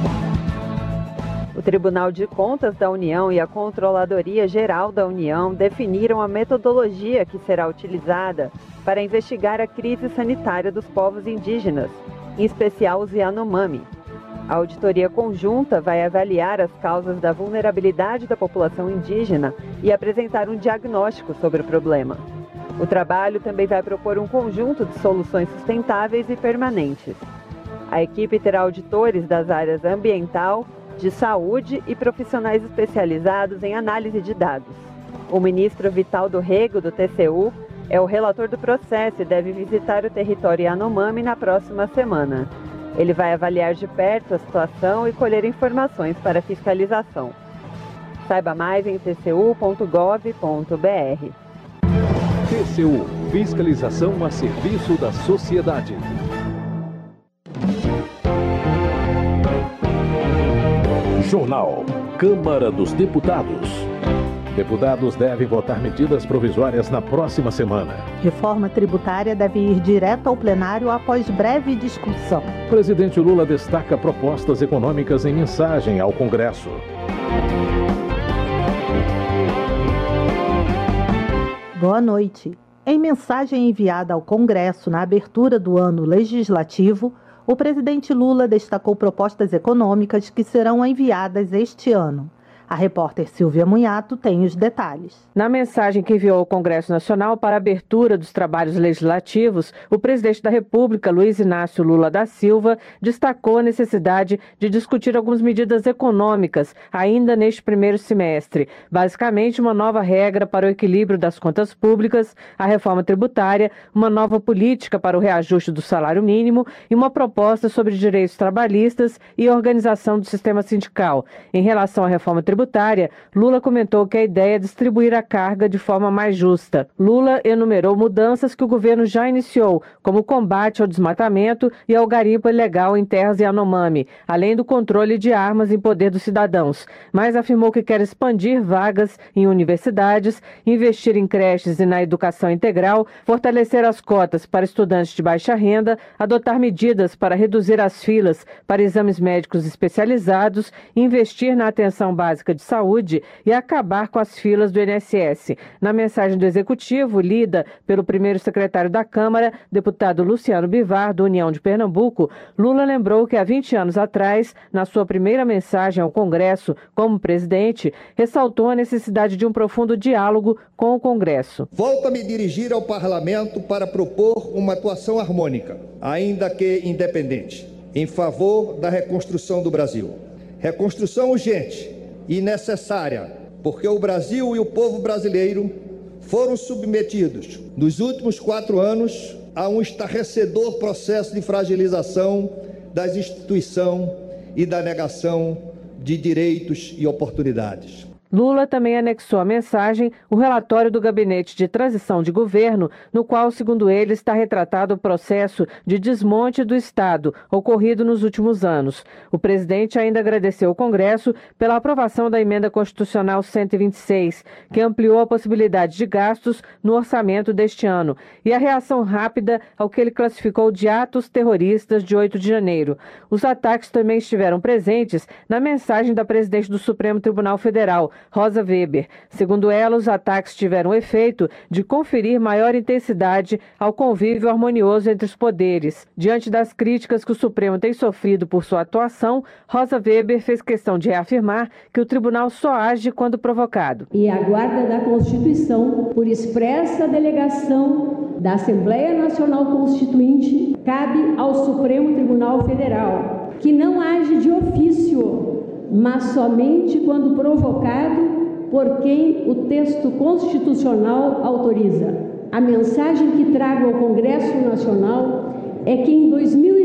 O Tribunal de Contas da União e a Controladoria Geral da União definiram a metodologia que será utilizada para investigar a crise sanitária dos povos indígenas, em especial os Yanomami. A auditoria conjunta vai avaliar as causas da vulnerabilidade da população indígena e apresentar um diagnóstico sobre o problema. O trabalho também vai propor um conjunto de soluções sustentáveis e permanentes. A equipe terá auditores das áreas ambiental, de saúde e profissionais especializados em análise de dados. O ministro Vital do Rego, do TCU, é o relator do processo e deve visitar o território Yanomami na próxima semana. Ele vai avaliar de perto a situação e colher informações para fiscalização. Saiba mais em tcu.gov.br. TCU, fiscalização a serviço da sociedade. Jornal Câmara dos Deputados. Deputados devem votar medidas provisórias na próxima semana. Reforma tributária deve ir direto ao plenário após breve discussão. Presidente Lula destaca propostas econômicas em mensagem ao Congresso. Boa noite. Em mensagem enviada ao Congresso na abertura do ano legislativo, o presidente Lula destacou propostas econômicas que serão enviadas este ano. A repórter Silvia Munhato tem os detalhes. Na mensagem que enviou ao Congresso Nacional para a abertura dos trabalhos legislativos, o presidente da República, Luiz Inácio Lula da Silva, destacou a necessidade de discutir algumas medidas econômicas ainda neste primeiro semestre. Basicamente, uma nova regra para o equilíbrio das contas públicas, a reforma tributária, uma nova política para o reajuste do salário mínimo e uma proposta sobre direitos trabalhistas e organização do sistema sindical. Em relação à reforma tributária, Lula comentou que a ideia é distribuir a carga de forma mais justa. Lula enumerou mudanças que o governo já iniciou, como o combate ao desmatamento e ao garimpo ilegal em terras Yanomami, além do controle de armas em poder dos cidadãos, mas afirmou que quer expandir vagas em universidades, investir em creches e na educação integral, fortalecer as cotas para estudantes de baixa renda, adotar medidas para reduzir as filas para exames médicos especializados, investir na atenção básica de saúde e acabar com as filas do INSS. Na mensagem do Executivo, lida pelo primeiro secretário da Câmara, deputado Luciano Bivar, do União de Pernambuco, Lula lembrou que há 20 anos atrás, na sua primeira mensagem ao Congresso como presidente, ressaltou a necessidade de um profundo diálogo com o Congresso. Volto a me dirigir ao Parlamento para propor uma atuação harmônica, ainda que independente, em favor da reconstrução do Brasil. Reconstrução urgente e necessária, porque o Brasil e o povo brasileiro foram submetidos, nos últimos 4 anos, a um estarrecedor processo de fragilização das instituições e da negação de direitos e oportunidades. Lula também anexou à mensagem o relatório do Gabinete de Transição de Governo, no qual, segundo ele, está retratado o processo de desmonte do Estado ocorrido nos últimos anos. O presidente ainda agradeceu ao Congresso pela aprovação da Emenda Constitucional 126, que ampliou a possibilidade de gastos no orçamento deste ano, e a reação rápida ao que ele classificou de atos terroristas de 8 de janeiro. Os ataques também estiveram presentes na mensagem da presidente do Supremo Tribunal Federal, Rosa Weber. Segundo ela, os ataques tiveram o efeito de conferir maior intensidade ao convívio harmonioso entre os poderes. Diante das críticas que o Supremo tem sofrido por sua atuação, Rosa Weber fez questão de reafirmar que o tribunal só age quando provocado. E a guarda da Constituição, por expressa delegação da Assembleia Nacional Constituinte, cabe ao Supremo Tribunal Federal, que não age de ofício, mas somente quando provocado por quem o texto constitucional autoriza. A mensagem que trago ao Congresso Nacional é que em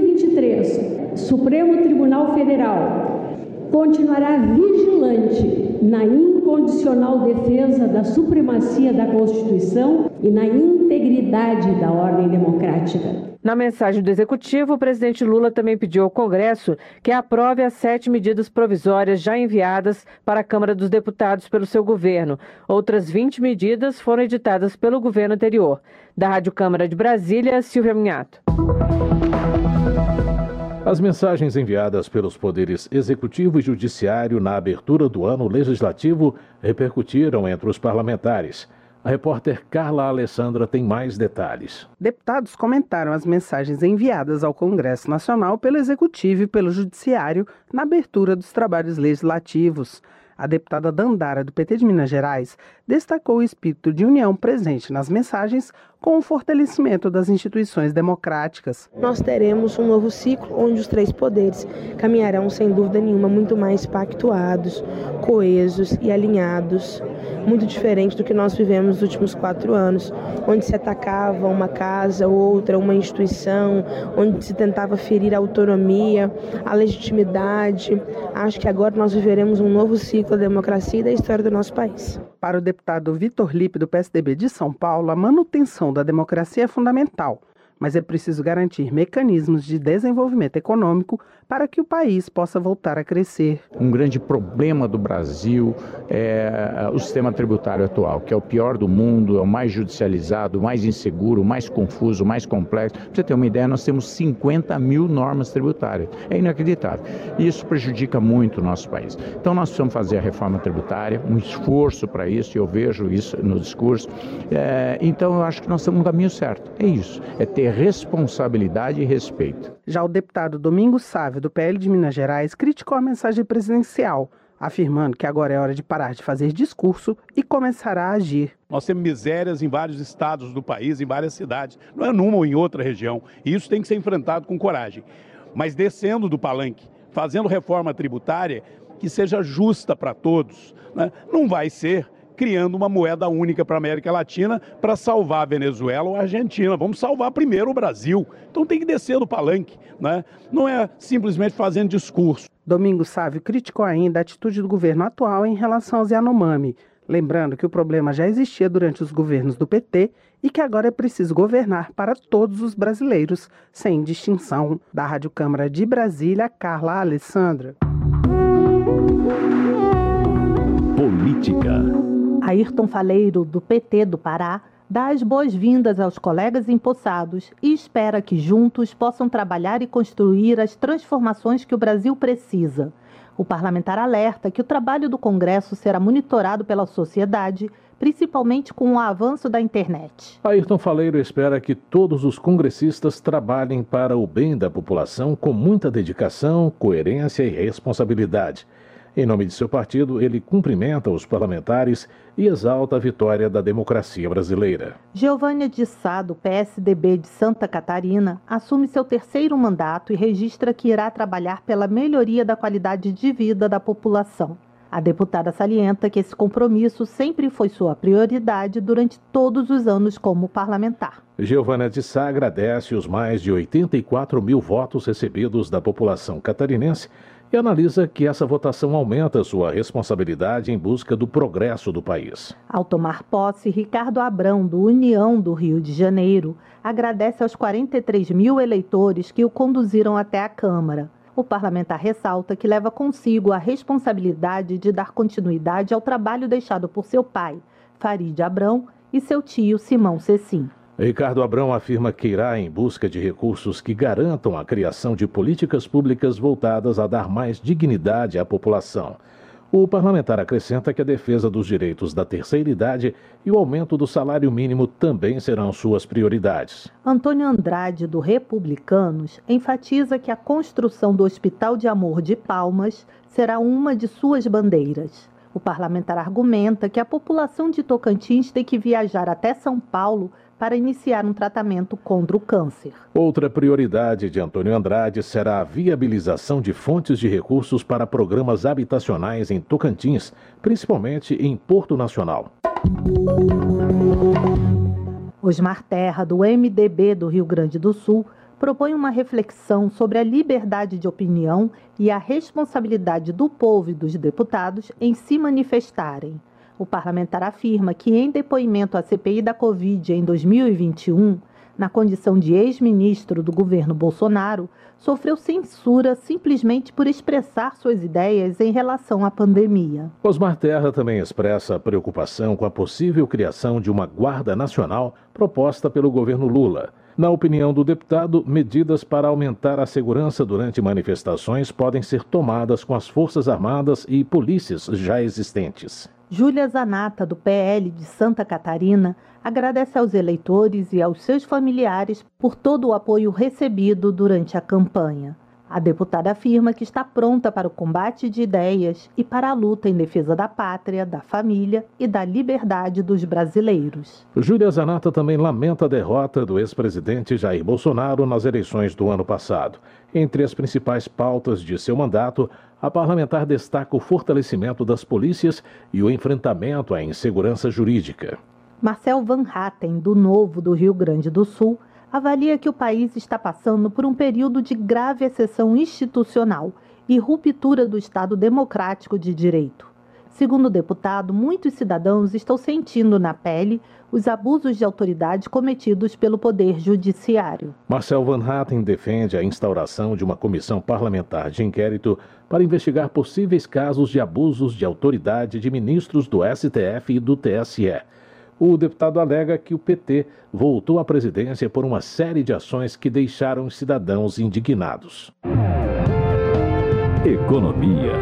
2023, Supremo Tribunal Federal continuará vigilante na incondicional defesa da supremacia da Constituição e na integridade da ordem democrática. Na mensagem do Executivo, o presidente Lula também pediu ao Congresso que aprove as 7 medidas provisórias já enviadas para a Câmara dos Deputados pelo seu governo. Outras 20 medidas foram editadas pelo governo anterior. Da Rádio Câmara de Brasília, Silvia Munhato. As mensagens enviadas pelos poderes executivo e judiciário na abertura do ano legislativo repercutiram entre os parlamentares. A repórter Carla Alessandra tem mais detalhes. Deputados comentaram as mensagens enviadas ao Congresso Nacional pelo Executivo e pelo Judiciário na abertura dos trabalhos legislativos. A deputada Dandara, do PT de Minas Gerais, destacou o espírito de união presente nas mensagens com o fortalecimento das instituições democráticas. Nós teremos um novo ciclo onde os três poderes caminharão, sem dúvida nenhuma, muito mais pactuados, coesos e alinhados. Muito diferente do que nós vivemos nos últimos 4 anos, onde se atacava uma casa ou outra, uma instituição, onde se tentava ferir a autonomia, a legitimidade. Acho que agora nós viveremos um novo ciclo da democracia e da história do nosso país. Para o deputado Vitor Lippe, do PSDB de São Paulo, a manutenção da democracia é fundamental, mas é preciso garantir mecanismos de desenvolvimento econômico para que o país possa voltar a crescer. Um grande problema do Brasil é o sistema tributário atual, que é o pior do mundo, é o mais judicializado, o mais inseguro, o mais confuso, o mais complexo. Para você ter uma ideia, nós temos 50 mil normas tributárias. É inacreditável. E isso prejudica muito o nosso país. Então nós precisamos fazer a reforma tributária, um esforço para isso, e eu vejo isso no discurso. Então eu acho que nós estamos no caminho certo. É isso, é ter responsabilidade e respeito. Já o deputado Domingos Sávio, do PL de Minas Gerais, criticou a mensagem presidencial, afirmando que agora é hora de parar de fazer discurso e começar a agir. Nós temos misérias em vários estados do país, em várias cidades, não é numa ou em outra região, e isso tem que ser enfrentado com coragem. Mas descendo do palanque, fazendo reforma tributária que seja justa para todos, né? Não vai ser criando uma moeda única para a América Latina para salvar a Venezuela ou a Argentina. Vamos salvar primeiro o Brasil. Então tem que descer do palanque, né? Não é simplesmente fazendo discurso. Domingos Sávio criticou ainda a atitude do governo atual em relação aos Yanomami, lembrando que o problema já existia durante os governos do PT e que agora é preciso governar para todos os brasileiros, sem distinção. Da Rádio Câmara de Brasília, Carla Alessandra. Política. Ayrton Faleiro, do PT do Pará, dá as boas-vindas aos colegas empossados e espera que juntos possam trabalhar e construir as transformações que o Brasil precisa. O parlamentar alerta que o trabalho do Congresso será monitorado pela sociedade, principalmente com o avanço da internet. Ayrton Faleiro espera que todos os congressistas trabalhem para o bem da população com muita dedicação, coerência e responsabilidade. Em nome de seu partido, ele cumprimenta os parlamentares e exalta a vitória da democracia brasileira. Geovânia de Sá, do PSDB de Santa Catarina, assume seu 3º mandato e registra que irá trabalhar pela melhoria da qualidade de vida da população. A deputada salienta que esse compromisso sempre foi sua prioridade durante todos os anos como parlamentar. Geovânia de Sá agradece os mais de 84 mil votos recebidos da população catarinense e analisa que essa votação aumenta sua responsabilidade em busca do progresso do país. Ao tomar posse, Ricardo Abrão, do União do Rio de Janeiro, agradece aos 43 mil eleitores que o conduziram até a Câmara. O parlamentar ressalta que leva consigo a responsabilidade de dar continuidade ao trabalho deixado por seu pai, Farid Abrão, e seu tio, Simão Cecim. Ricardo Abrão afirma que irá em busca de recursos que garantam a criação de políticas públicas voltadas a dar mais dignidade à população. O parlamentar acrescenta que a defesa dos direitos da terceira idade e o aumento do salário mínimo também serão suas prioridades. Antônio Andrade, do Republicanos, enfatiza que a construção do Hospital de Amor de Palmas será uma de suas bandeiras. O parlamentar argumenta que a população de Tocantins tem que viajar até São Paulo para iniciar um tratamento contra o câncer. Outra prioridade de Antônio Andrade será a viabilização de fontes de recursos para programas habitacionais em Tocantins, principalmente em Porto Nacional. Osmar Terra, do MDB do Rio Grande do Sul, propõe uma reflexão sobre a liberdade de opinião e a responsabilidade do povo e dos deputados em se manifestarem. O parlamentar afirma que, em depoimento à CPI da Covid em 2021, na condição de ex-ministro do governo Bolsonaro, sofreu censura simplesmente por expressar suas ideias em relação à pandemia. Osmar Terra também expressa preocupação com a possível criação de uma Guarda Nacional proposta pelo governo Lula. Na opinião do deputado, medidas para aumentar a segurança durante manifestações podem ser tomadas com as Forças Armadas e polícias já existentes. Júlia Zanata, do PL de Santa Catarina, agradece aos eleitores e aos seus familiares por todo o apoio recebido durante a campanha. A deputada afirma que está pronta para o combate de ideias e para a luta em defesa da pátria, da família e da liberdade dos brasileiros. Júlia Zanata também lamenta a derrota do ex-presidente Jair Bolsonaro nas eleições do ano passado. Entre as principais pautas de seu mandato, a parlamentar destaca o fortalecimento das polícias e o enfrentamento à insegurança jurídica. Marcel Van Hatten, do Novo do Rio Grande do Sul, avalia que o país está passando por um período de grave exceção institucional e ruptura do Estado democrático de direito. Segundo o deputado, muitos cidadãos estão sentindo na pele os abusos de autoridade cometidos pelo Poder Judiciário. Marcel Van Hatten defende a instauração de uma comissão parlamentar de inquérito para investigar possíveis casos de abusos de autoridade de ministros do STF e do TSE. O deputado alega que o PT voltou à presidência por uma série de ações que deixaram os cidadãos indignados. Economia.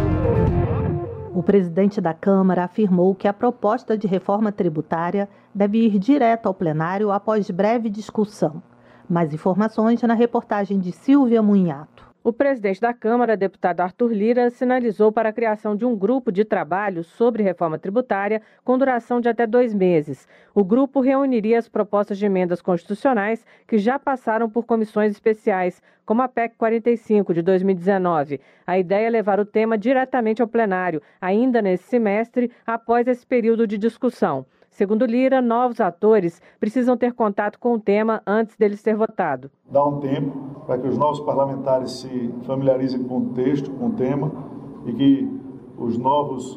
O presidente da Câmara afirmou que a proposta de reforma tributária deve ir direto ao plenário após breve discussão. Mais informações na reportagem de Silvia Munhato. O presidente da Câmara, deputado Arthur Lira, sinalizou para a criação de um grupo de trabalho sobre reforma tributária com duração de até 2 meses. O grupo reuniria as propostas de emendas constitucionais que já passaram por comissões especiais, como a PEC 45 de 2019. A ideia é levar o tema diretamente ao plenário, ainda nesse semestre, após esse período de discussão. Segundo Lira, novos atores precisam ter contato com o tema antes dele ser votado. Dá um tempo para que os novos parlamentares se familiarizem com o texto, com o tema, e que os novos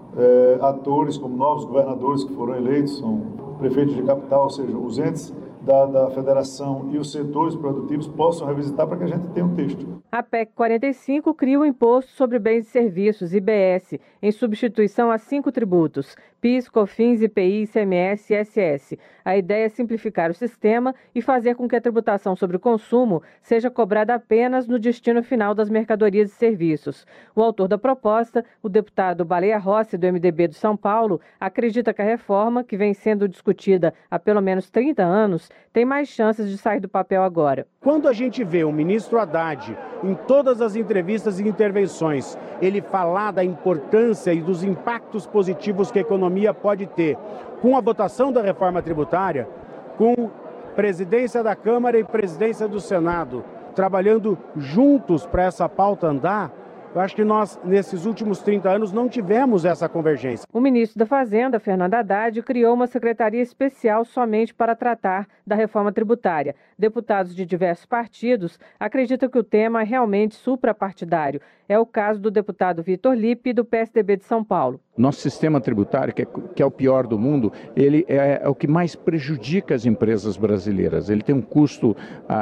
atores, como novos governadores que foram eleitos, são prefeitos de capital, ou seja, os entes da federação e os setores produtivos possam revisitar para que a gente tenha um texto. A PEC 45 cria o Imposto sobre Bens e Serviços, IBS, em substituição a 5 tributos, PIS, COFINS, IPI, ICMS e ISS. A ideia é simplificar o sistema e fazer com que a tributação sobre o consumo seja cobrada apenas no destino final das mercadorias e serviços. O autor da proposta, o deputado Baleia Rossi, do MDB de São Paulo, acredita que a reforma, que vem sendo discutida há pelo menos 30 anos, tem mais chances de sair do papel agora. Quando a gente vê o ministro Haddad, em todas as entrevistas e intervenções, ele falar da importância e dos impactos positivos que a economia pode ter com a votação da reforma tributária, com presidência da Câmara e presidência do Senado, trabalhando juntos para essa pauta andar, eu acho que nós, nesses últimos 30 anos, não tivemos essa convergência. O ministro da Fazenda, Fernando Haddad, criou uma secretaria especial somente para tratar da reforma tributária. Deputados de diversos partidos acreditam que o tema é realmente suprapartidário. É o caso do deputado Vitor Lippe, do PSDB de São Paulo. Nosso sistema tributário, que é o pior do mundo, ele é o que mais prejudica as empresas brasileiras. Ele tem um custo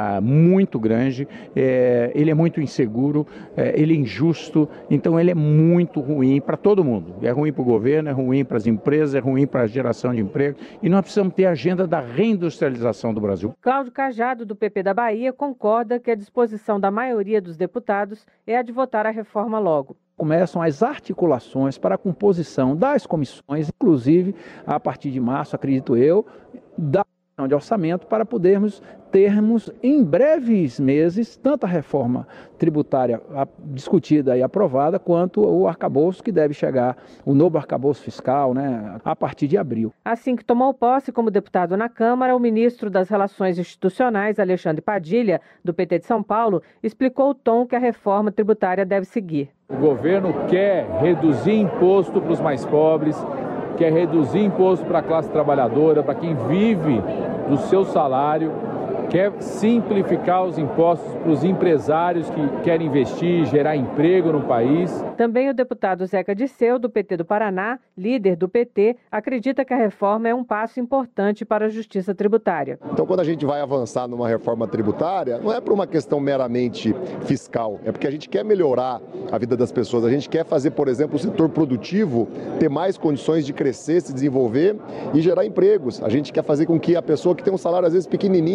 muito grande, ele é muito inseguro, ele é injusto, então ele é muito ruim para todo mundo. É ruim para o governo, é ruim para as empresas, é ruim para a geração de emprego, e nós precisamos ter a agenda da reindustrialização do Brasil. Cláudio Cajado, do PP da Bahia, concorda que a disposição da maioria dos deputados é a de votar a reforma logo. Começam as articulações para a composição das comissões, inclusive a partir de março, acredito eu, da comissão de orçamento, para podermos termos em breves meses tanto a reforma tributária discutida e aprovada, quanto o arcabouço que deve chegar, o novo arcabouço fiscal, a partir de abril. Assim que tomou posse como deputado na Câmara, o ministro das Relações Institucionais, Alexandre Padilha, do PT de São Paulo, explicou o tom que a reforma tributária deve seguir. O governo quer reduzir imposto para os mais pobres, quer reduzir imposto para a classe trabalhadora, para quem vive do seu salário, quer simplificar os impostos para os empresários que querem investir, gerar emprego no país. Também o deputado Zeca Disseu, do PT do Paraná, líder do PT, acredita que a reforma é um passo importante para a justiça tributária. Então, quando a gente vai avançar numa reforma tributária, não é por uma questão meramente fiscal, é porque a gente quer melhorar a vida das pessoas, a gente quer fazer, por exemplo, o setor produtivo ter mais condições de crescer, se desenvolver e gerar empregos. A gente quer fazer com que a pessoa que tem um salário, às vezes, pequenininho,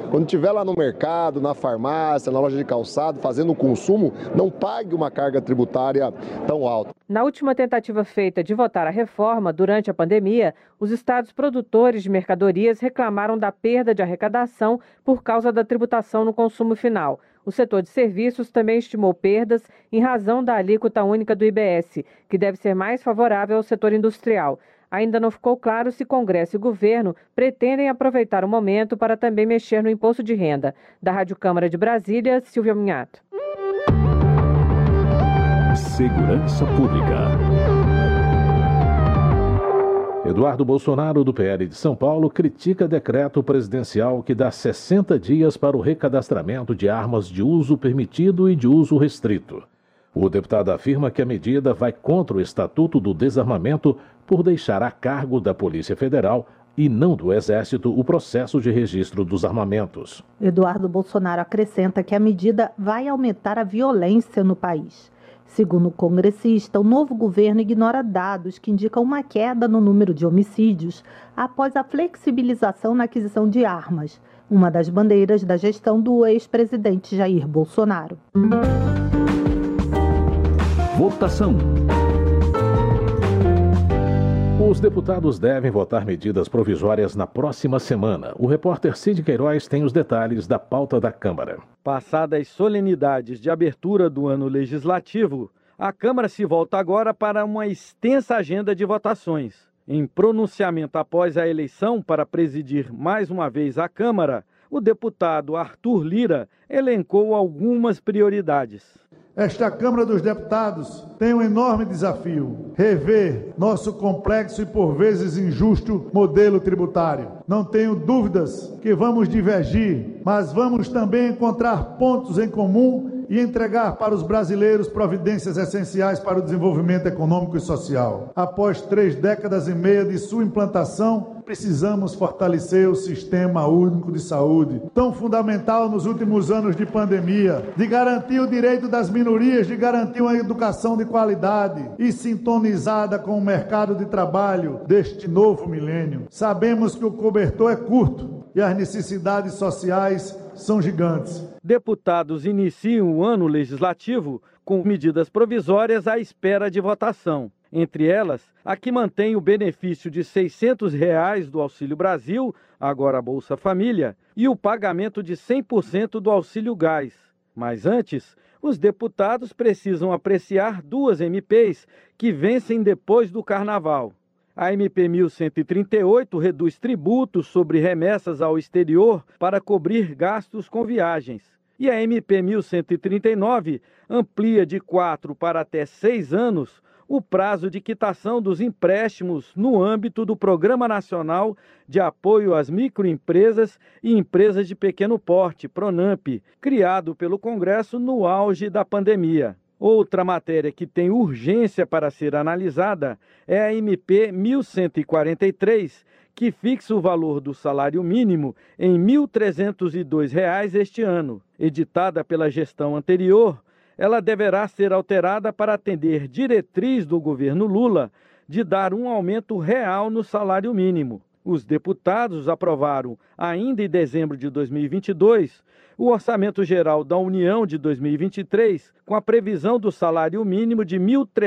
quando estiver lá no mercado, na farmácia, na loja de calçado, fazendo o consumo, não pague uma carga tributária tão alta. Na última tentativa feita de votar a reforma durante a pandemia, os estados produtores de mercadorias reclamaram da perda de arrecadação por causa da tributação no consumo final. O setor de serviços também estimou perdas em razão da alíquota única do IBS, que deve ser mais favorável ao setor industrial. Ainda não ficou claro se Congresso e governo pretendem aproveitar o momento para também mexer no imposto de renda. Da Rádio Câmara de Brasília, Silvia Minhato. Segurança Pública. Eduardo Bolsonaro, do PL de São Paulo, critica decreto presidencial que dá 60 dias para o recadastramento de armas de uso permitido e de uso restrito. O deputado afirma que a medida vai contra o Estatuto do Desarmamento por deixar a cargo da Polícia Federal e não do Exército o processo de registro dos armamentos. Eduardo Bolsonaro acrescenta que a medida vai aumentar a violência no país. Segundo o congressista, o novo governo ignora dados que indicam uma queda no número de homicídios após a flexibilização na aquisição de armas, uma das bandeiras da gestão do ex-presidente Jair Bolsonaro. Votação. Os deputados devem votar medidas provisórias na próxima semana. O repórter Cid Queiroz tem os detalhes da pauta da Câmara. Passadas as solenidades de abertura do ano legislativo, a Câmara se volta agora para uma extensa agenda de votações. Em pronunciamento após a eleição para presidir mais uma vez a Câmara, o deputado Arthur Lira elencou algumas prioridades. Esta Câmara dos Deputados tem um enorme desafio: rever nosso complexo e por vezes injusto modelo tributário. Não tenho dúvidas que vamos divergir, mas vamos também encontrar pontos em comum e entregar para os brasileiros providências essenciais para o desenvolvimento econômico e social. Após 3 décadas e meia de sua implantação, precisamos fortalecer o Sistema Único de Saúde, tão fundamental nos últimos anos de pandemia, de garantir o direito das minorias, de garantir uma educação de qualidade e sintonizada com o mercado de trabalho deste novo milênio. Sabemos que o cobertor é curto e as necessidades sociais são gigantes. Deputados iniciam o ano legislativo com medidas provisórias à espera de votação. Entre elas, a que mantém o benefício de R$ 600 do Auxílio Brasil, agora Bolsa Família, e o pagamento de 100% do Auxílio Gás. Mas antes, os deputados precisam apreciar 2 MPs que vencem depois do Carnaval. A MP 1138 reduz tributos sobre remessas ao exterior para cobrir gastos com viagens. E a MP 1139 amplia de 4 para até 6 anos o prazo de quitação dos empréstimos no âmbito do Programa Nacional de Apoio às Microempresas e Empresas de Pequeno Porte, PRONAMP, criado pelo Congresso no auge da pandemia. Outra matéria que tem urgência para ser analisada é a MP 1143, que fixa o valor do salário mínimo em R$ 1.302 este ano. Editada pela gestão anterior, ela deverá ser alterada para atender diretriz do governo Lula de dar um aumento real no salário mínimo. Os deputados aprovaram, ainda em dezembro de 2022, o Orçamento Geral da União de 2023, com a previsão do salário mínimo de R$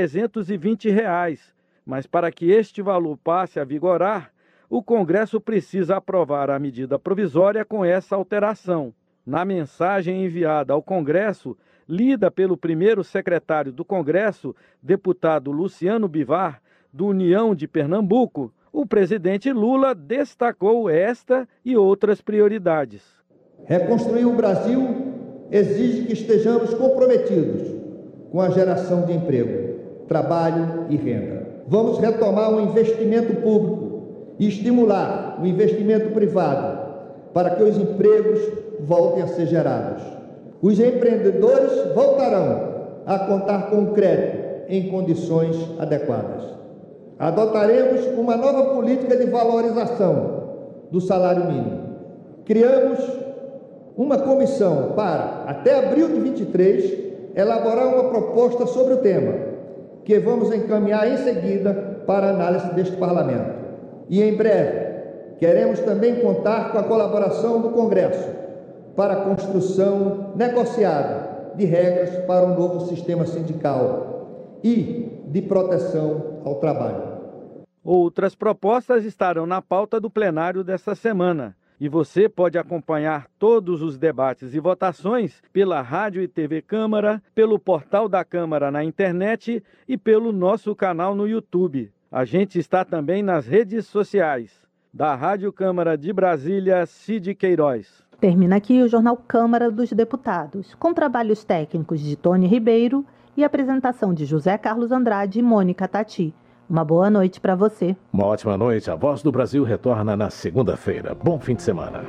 1.320. Mas para que este valor passe a vigorar, o Congresso precisa aprovar a medida provisória com essa alteração. Na mensagem enviada ao Congresso, lida pelo primeiro secretário do Congresso, deputado Luciano Bivar, do União de Pernambuco, o presidente Lula destacou esta e outras prioridades. Reconstruir o Brasil exige que estejamos comprometidos com a geração de emprego, trabalho e renda. Vamos retomar o investimento público e estimular o investimento privado para que os empregos voltem a ser gerados. Os empreendedores voltarão a contar com crédito em condições adequadas. Adotaremos uma nova política de valorização do salário mínimo. Criamos uma comissão para, até abril de 2023, elaborar uma proposta sobre o tema, que vamos encaminhar em seguida para análise deste Parlamento. E em breve, queremos também contar com a colaboração do Congresso para a construção negociada de regras para um novo sistema sindical e de proteção ao trabalho. Outras propostas estarão na pauta do plenário desta semana. E você pode acompanhar todos os debates e votações pela Rádio e TV Câmara, pelo portal da Câmara na internet e pelo nosso canal no YouTube. A gente está também nas redes sociais. Da Rádio Câmara de Brasília, Cid Queiroz. Termina aqui o Jornal Câmara dos Deputados, com trabalhos técnicos de Tony Ribeiro e apresentação de José Carlos Andrade e Mônica Tati. Uma boa noite para você. Uma ótima noite. A Voz do Brasil retorna na segunda-feira. Bom fim de semana.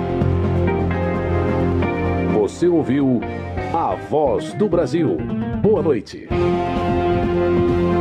Você ouviu A Voz do Brasil. Boa noite.